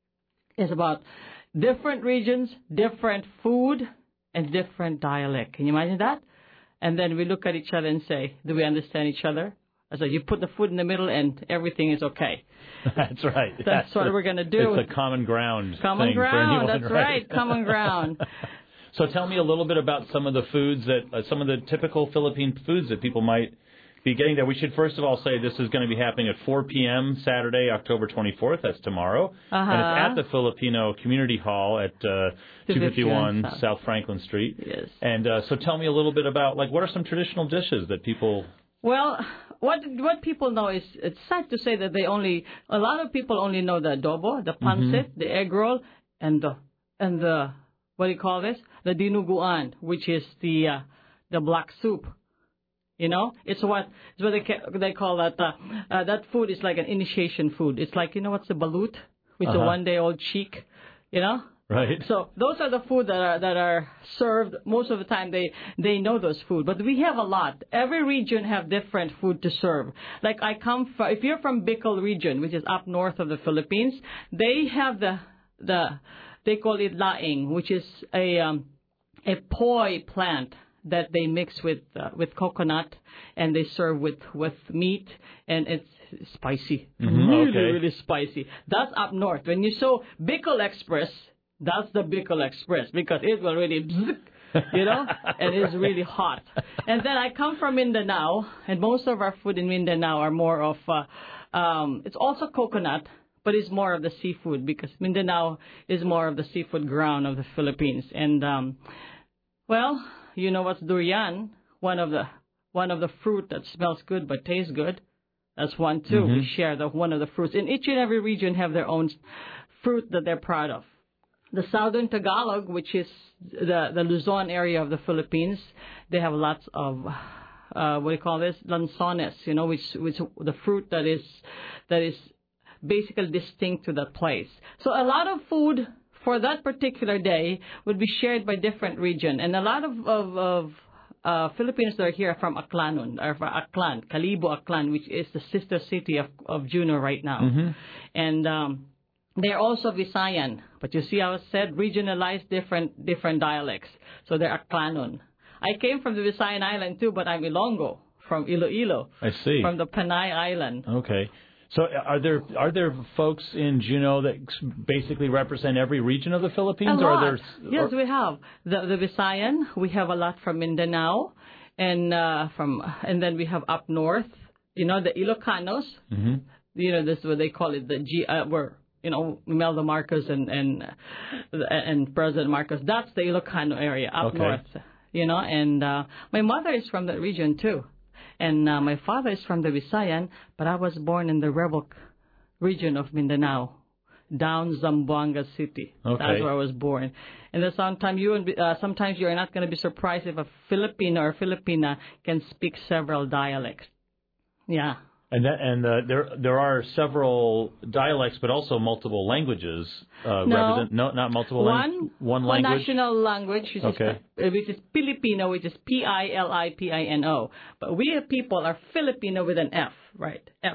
It's about different regions, different food, and different dialect. Can you imagine that? And then we look at each other and say, do we understand each other? So you put the food in the middle and everything is okay.
That's right.
That's,
That's
what
a,
we're going to do.
It's a common ground
Common
thing
ground,
for anyone,
that's
right?
right, common ground.
So tell me a little bit about some of the foods that, uh, some of the typical Philippine foods that people might be getting there. We should first of all say this is going to be happening at four p.m. Saturday, October twenty-fourth. That's tomorrow.
Uh-huh.
And it's at the Filipino Community Hall at uh, two fifty-one South. South Franklin Street.
Yes.
And uh, so tell me a little bit about, like, what are some traditional dishes that people...
Well, what what people know is, it's sad to say that they only, a lot of people only know the adobo, the pancit, mm-hmm. the egg roll, and the, and the, what do you call this? The dinuguan, which is the... Uh, the black soup. You know, it's what it's what they ca- they call that. Uh, uh, that food is like an initiation food. It's like, you know what's the balut, which is
Uh-huh.
a one day old cheek. You know.
Right.
So those are the food that are that are served most of the time. They they know those food, but we have a lot. Every region have different food to serve. Like I come from, if you're from Bicol region, which is up north of the Philippines, they have the the they call it laing, which is a um, a poi plant that they mix with uh, with coconut, and they serve with with meat, and it's spicy,
Mhm,
really
okay.
really spicy. That's up north. When you saw Bicol Express. That's the Bicol Express because it will really, bzz, you know, and it's really hot. And then I come from Mindanao, and most of our food in Mindanao are more of, uh, um, it's also coconut, but it's more of the seafood because Mindanao is more of the seafood ground of the Philippines. And, um, well, you know what's durian? One of the one of the fruit that smells good but tastes good. That's one too.
Mhm.
We share the one of the fruits. And each and every region have their own fruit that they're proud of. The southern Tagalog, which is the, the Luzon area of the Philippines, they have lots of, uh, what do you call this? Lanzones, you know, which, which the fruit that is, that is basically distinct to that place. So a lot of food for that particular day would be shared by different region. And a lot of, of, of uh, Filipinos that are here are from Aklanon, or from Aklan, Kalibo Aklan, which is the sister city of, of Juneau right now.
Mhm.
And, um, they're also Visayan, but you see how I said regionalized different different dialects. So they're Aklanon. I came from the Visayan island too, but I'm Ilonggo from Iloilo.
I see.
From the Panay Island.
Okay. So are there are there folks in Juneau that basically represent every region of the Philippines?
A
or
lot.
are there,
Yes,
or,
we have the the Visayan. We have a lot from Mindanao, and uh, from and then we have up north. You know, the Ilocanos.
Mhm.
You know, this is what they call it. The G. Uh, where you know Imelda Marcos and and and President Marcos. That's the Ilocano area up
Okay.
north. You know, and uh, my mother is from that region too. And uh, my father is from the Visayan, but I was born in the rebel region of Mindanao, down Zamboanga City.
Okay.
That's where I was born. And then sometimes you uh, sometimes you are not going to be surprised if a Filipino or Filipina can speak several dialects. Yeah.
And that, and uh, there there are several dialects, but also multiple languages. Uh,
No.
represent, no, not multiple languages.
One,
One language.
national language, which,
Okay.
is, uh, which is Filipino, which is P I L I P I N O. But we people are Filipino with an F, right? F.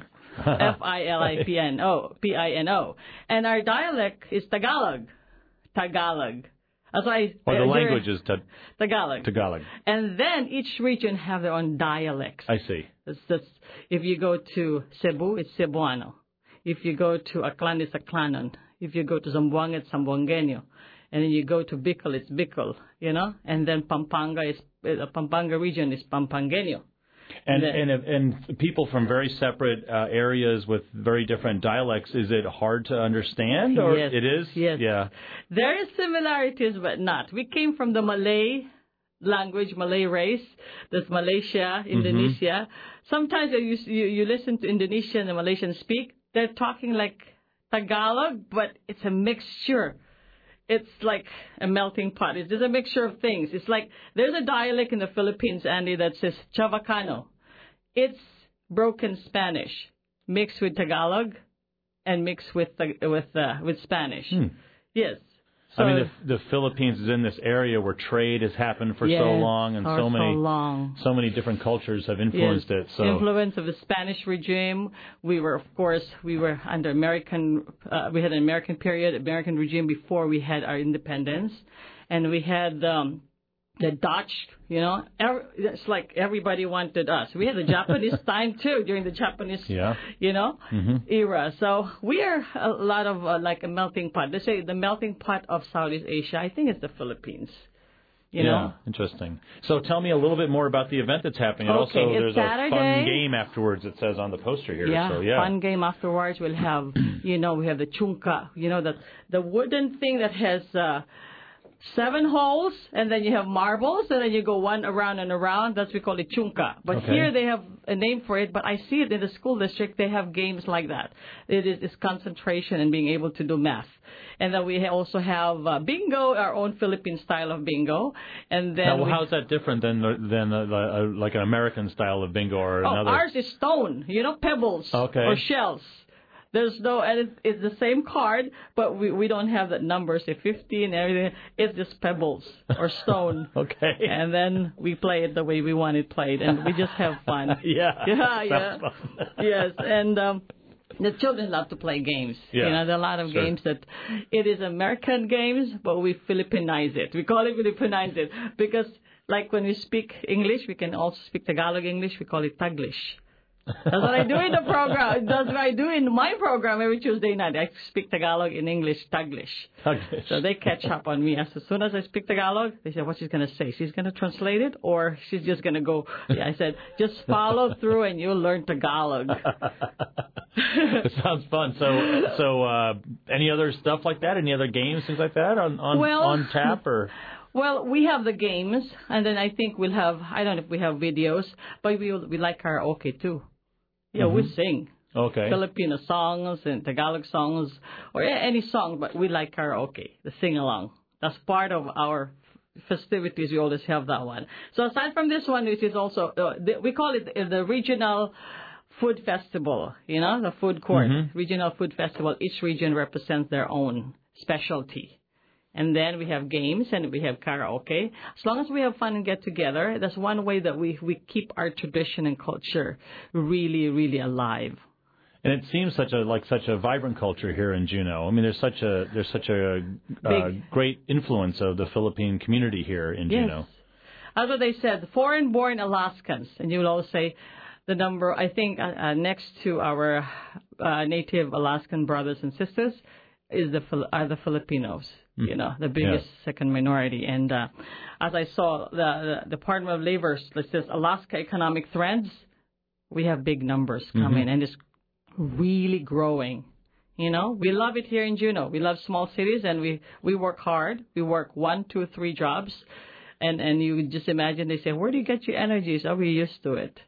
F I L I P N O, P I N O. And our dialect is Tagalog. Tagalog. That's why.
Or the
uh,
language is ta-
Tagalog.
Tagalog.
And then each region have their own dialects.
I see.
That's, that's, if you go to Cebu, it's Cebuano. If you go to Aklan, it's Aklanon. If you go to Zamboanga, it's Zamboangueño. And then you go to Bicol, it's Bicol, you know? And then Pampanga is, uh, Pampanga region is Pampangueño.
And
The-
and and people from very separate uh, areas with very different dialects. Is it hard to understand, or
Yes,
it is?
yes.
Yeah.
There is similarities, but not. We came from the Malay language, Malay race. There's Malaysia, Indonesia. Sometimes you, you you listen to Indonesian and Malaysian speak. They're talking like Tagalog, but it's a mixture. It's like a melting pot. It's just a mixture of things. It's like there's a dialect in the Philippines, Andy, that says Chavacano. It's broken Spanish mixed with Tagalog and mixed with with uh, with Spanish.
Hmm.
Yes. So,
I mean, the, the Philippines is in this area where trade has happened for
yes,
so long, and
for
so many
so long.
so many different cultures have influenced
yes.
it. So
Influence of the Spanish regime. We were, of course, we were under American. Uh, we had an American period, American regime before we had our independence, and we had um, the Dutch. You know, every, it's like everybody wanted us. We had the Japanese time too during the Japanese,
yeah.
you know,
Mhm.
era. So we are a lot of uh, like a melting pot. They say the melting pot of Southeast Asia. I think it's the Philippines. You
yeah,
know.
interesting. So tell me a little bit more about the event that's happening. And
Okay,
also,
it's
there's a fun
Saturday.
game afterwards. It says on the poster here.
Yeah,
so, yeah.
fun game afterwards. We'll have, you know, we have the chungka, you know, the the wooden thing that has uh, seven holes, and then you have marbles, and then you go one around and around. That's we call it chunka. But
Okay.
here they have a name for it, but I see it in the school district. They have games like that. It is it's concentration and being able to do math. And then we also have uh, bingo, our own Philippine style of bingo. And then
Now,
we,
how's that different than the- than uh, uh, like an American style of bingo or
oh,
another?
ours is stone, you know, pebbles
Okay.
or shells. There's no, and it's, it's the same card, but we, we don't have that number, say fifty and everything. It's just pebbles or stone.
Okay.
And then we play it the way we want it played, and we just have fun.
Yeah.
Yeah, yeah.
Sounds fun.
Yes, and um, the children love to play games.
Yeah,
You know, there are a lot of
sure.
games that it is American games, but we Filipinize it. We call it Filipinize it because, like when we speak English, we can also speak Tagalog English. We call it Taglish. That's what I do in the program. That's what I do in my program every Tuesday night. I speak Tagalog in English, Taglish.
Taglish.
So they catch up on me. As soon as I speak Tagalog, they say, what's she going to say? She's going to translate it, or she's just going to go. Yeah, I said, just follow through and you'll learn Tagalog.
It sounds fun. So, so uh, any other stuff like that? Any other games, things like that on on,
Well,
on tap or?
Well, we have the games, and then I think we'll have, I don't know if we have videos, but we we like karaoke too. Yeah, we
Mhm.
sing.
Okay.
Filipino songs and Tagalog songs, or a- any song, but we like karaoke, the sing-along. That's part of our festivities. We always have that one. So aside from this one, which is also, uh, the, we call it uh, the regional food festival, you know, the food court,
Mhm.
regional food festival. Each region represents their own specialty. And then we have games and we have karaoke. As long as we have fun and get together, that's one way that we, we keep our tradition and culture really, really alive.
And it seems such a like such a vibrant culture here in Juneau. I mean, there's such a there's such a uh,
Big.
great influence of the Philippine community here in
Yes.
Juneau.
That's what they said, foreign-born Alaskans. And you will always say the number, I think, uh, uh, next to our uh, native Alaskan brothers and sisters is the Phil- are the Filipinos.
Mm.
You know, the biggest
Yeah.
second minority. And uh, as I saw, the, the Department of Labor says Alaska Economic Trends, we have big numbers coming,
Mhm.
and it's really growing. You know, we love it here in Juneau. We love small cities, and we, we work hard. We work one, two, three jobs. And and you just imagine, they say, where do you get your energies? Oh, we're used to it.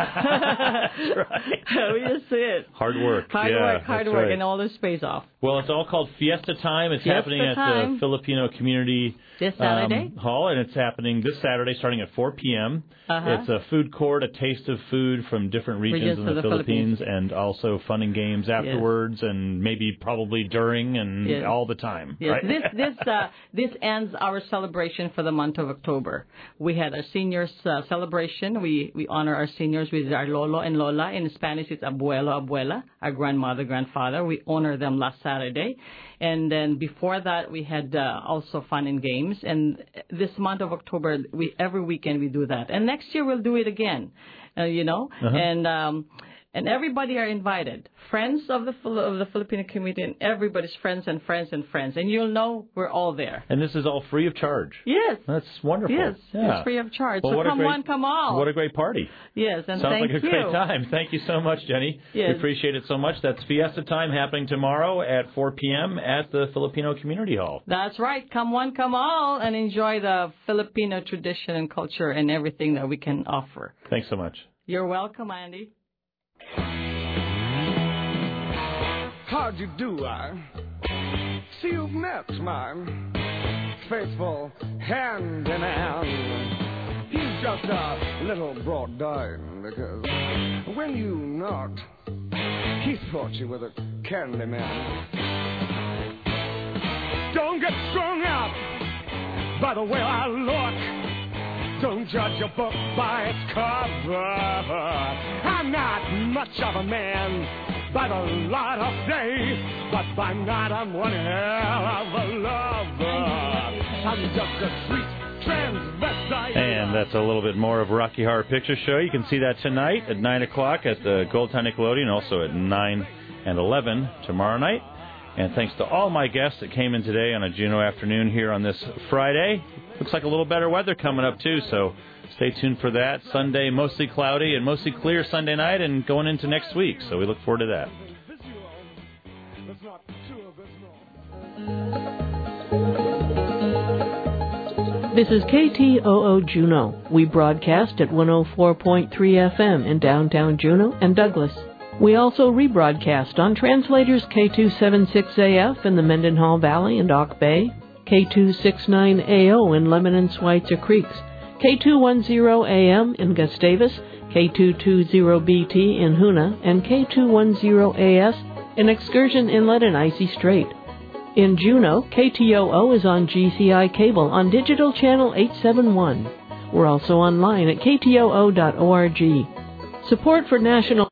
That's right.
We're used to it.
Hard work.
Hard
yeah,
work, hard
that's
work,
right.
and all this pays off.
Well, it's all called Fiesta Time. It's
Fiesta
happening at
Time.
the Filipino Community
This Saturday?
um, Hall, and it's happening this Saturday starting at four p.m.
Uh-huh.
It's a food court, a taste of food from different regions,
Regions
in
of
the,
the
Philippines,
Philippines.
and also fun and games afterwards, and maybe probably during and
Yes.
all the time.
Yes,
Right?
this this uh, this ends our celebration for the month of October. We had a seniors uh, celebration. We we honor our seniors with our lolo and lola. In Spanish, it's abuelo, abuela, our grandmother, grandfather. We honor them last Saturday, and then before that, we had uh, also fun and games. And this month of October, we every weekend we do that. And next year we'll do it again. Uh, you know,
Uh-huh.
and. Um, And everybody are invited. Friends of the Phil- of the Filipino community, and everybody's friends and friends and friends. And you'll know we're all there.
And this is all free of charge.
Yes.
That's wonderful.
Yes,
Yeah.
it's free of charge.
Well,
so
what a
come
great-
on, come all.
What a great party.
Yes, and
Sounds
thank
like a
you.
great time. Thank you so much, Jenny.
Yes.
We appreciate it so much. That's Fiesta Time happening tomorrow at four p.m. at the Filipino Community Hall.
That's right. Come one, come all, and enjoy the Filipino tradition and culture and everything that we can offer.
Thanks so much.
You're welcome, Andy.
How'd you do, I see you've met my faithful handyman. He's just a little brought down because when you knocked, he thought you were the candy man. Don't get strung up by the way I look. Don't judge a book by its cover. I'm not much of a man by the light of day, but by night I'm one hell of a lover. I'm just a sweet transvestite.
And that's a little bit more of Rocky Horror Picture Show. You can see that tonight at nine o'clock at the Gold Town Nickelodeon, also at nine and eleven tomorrow night. And thanks to all my guests that came in today on a Juneau afternoon here on this Friday. Looks like a little better weather coming up, too, so stay tuned for that. Sunday, mostly cloudy and mostly clear Sunday night and going into next week, so we look forward to that.
That's not too abysmal.
This is K T O O Juneau. We broadcast at one oh four point three F M in downtown Juneau and Douglas. We also rebroadcast on translators K two seventy-six A F in the Mendenhall Valley and Auk Bay, K two sixty-nine A O in Lebanon Schweitzer Creeks, K two ten A M in Gustavus, K two twenty B T in Hoonah, and K two ten A S in Excursion Inlet and Icy Strait. In Juneau, K T O O is on G C I cable on digital channel eight seventy-one. We're also online at K T O O dot org. Support for national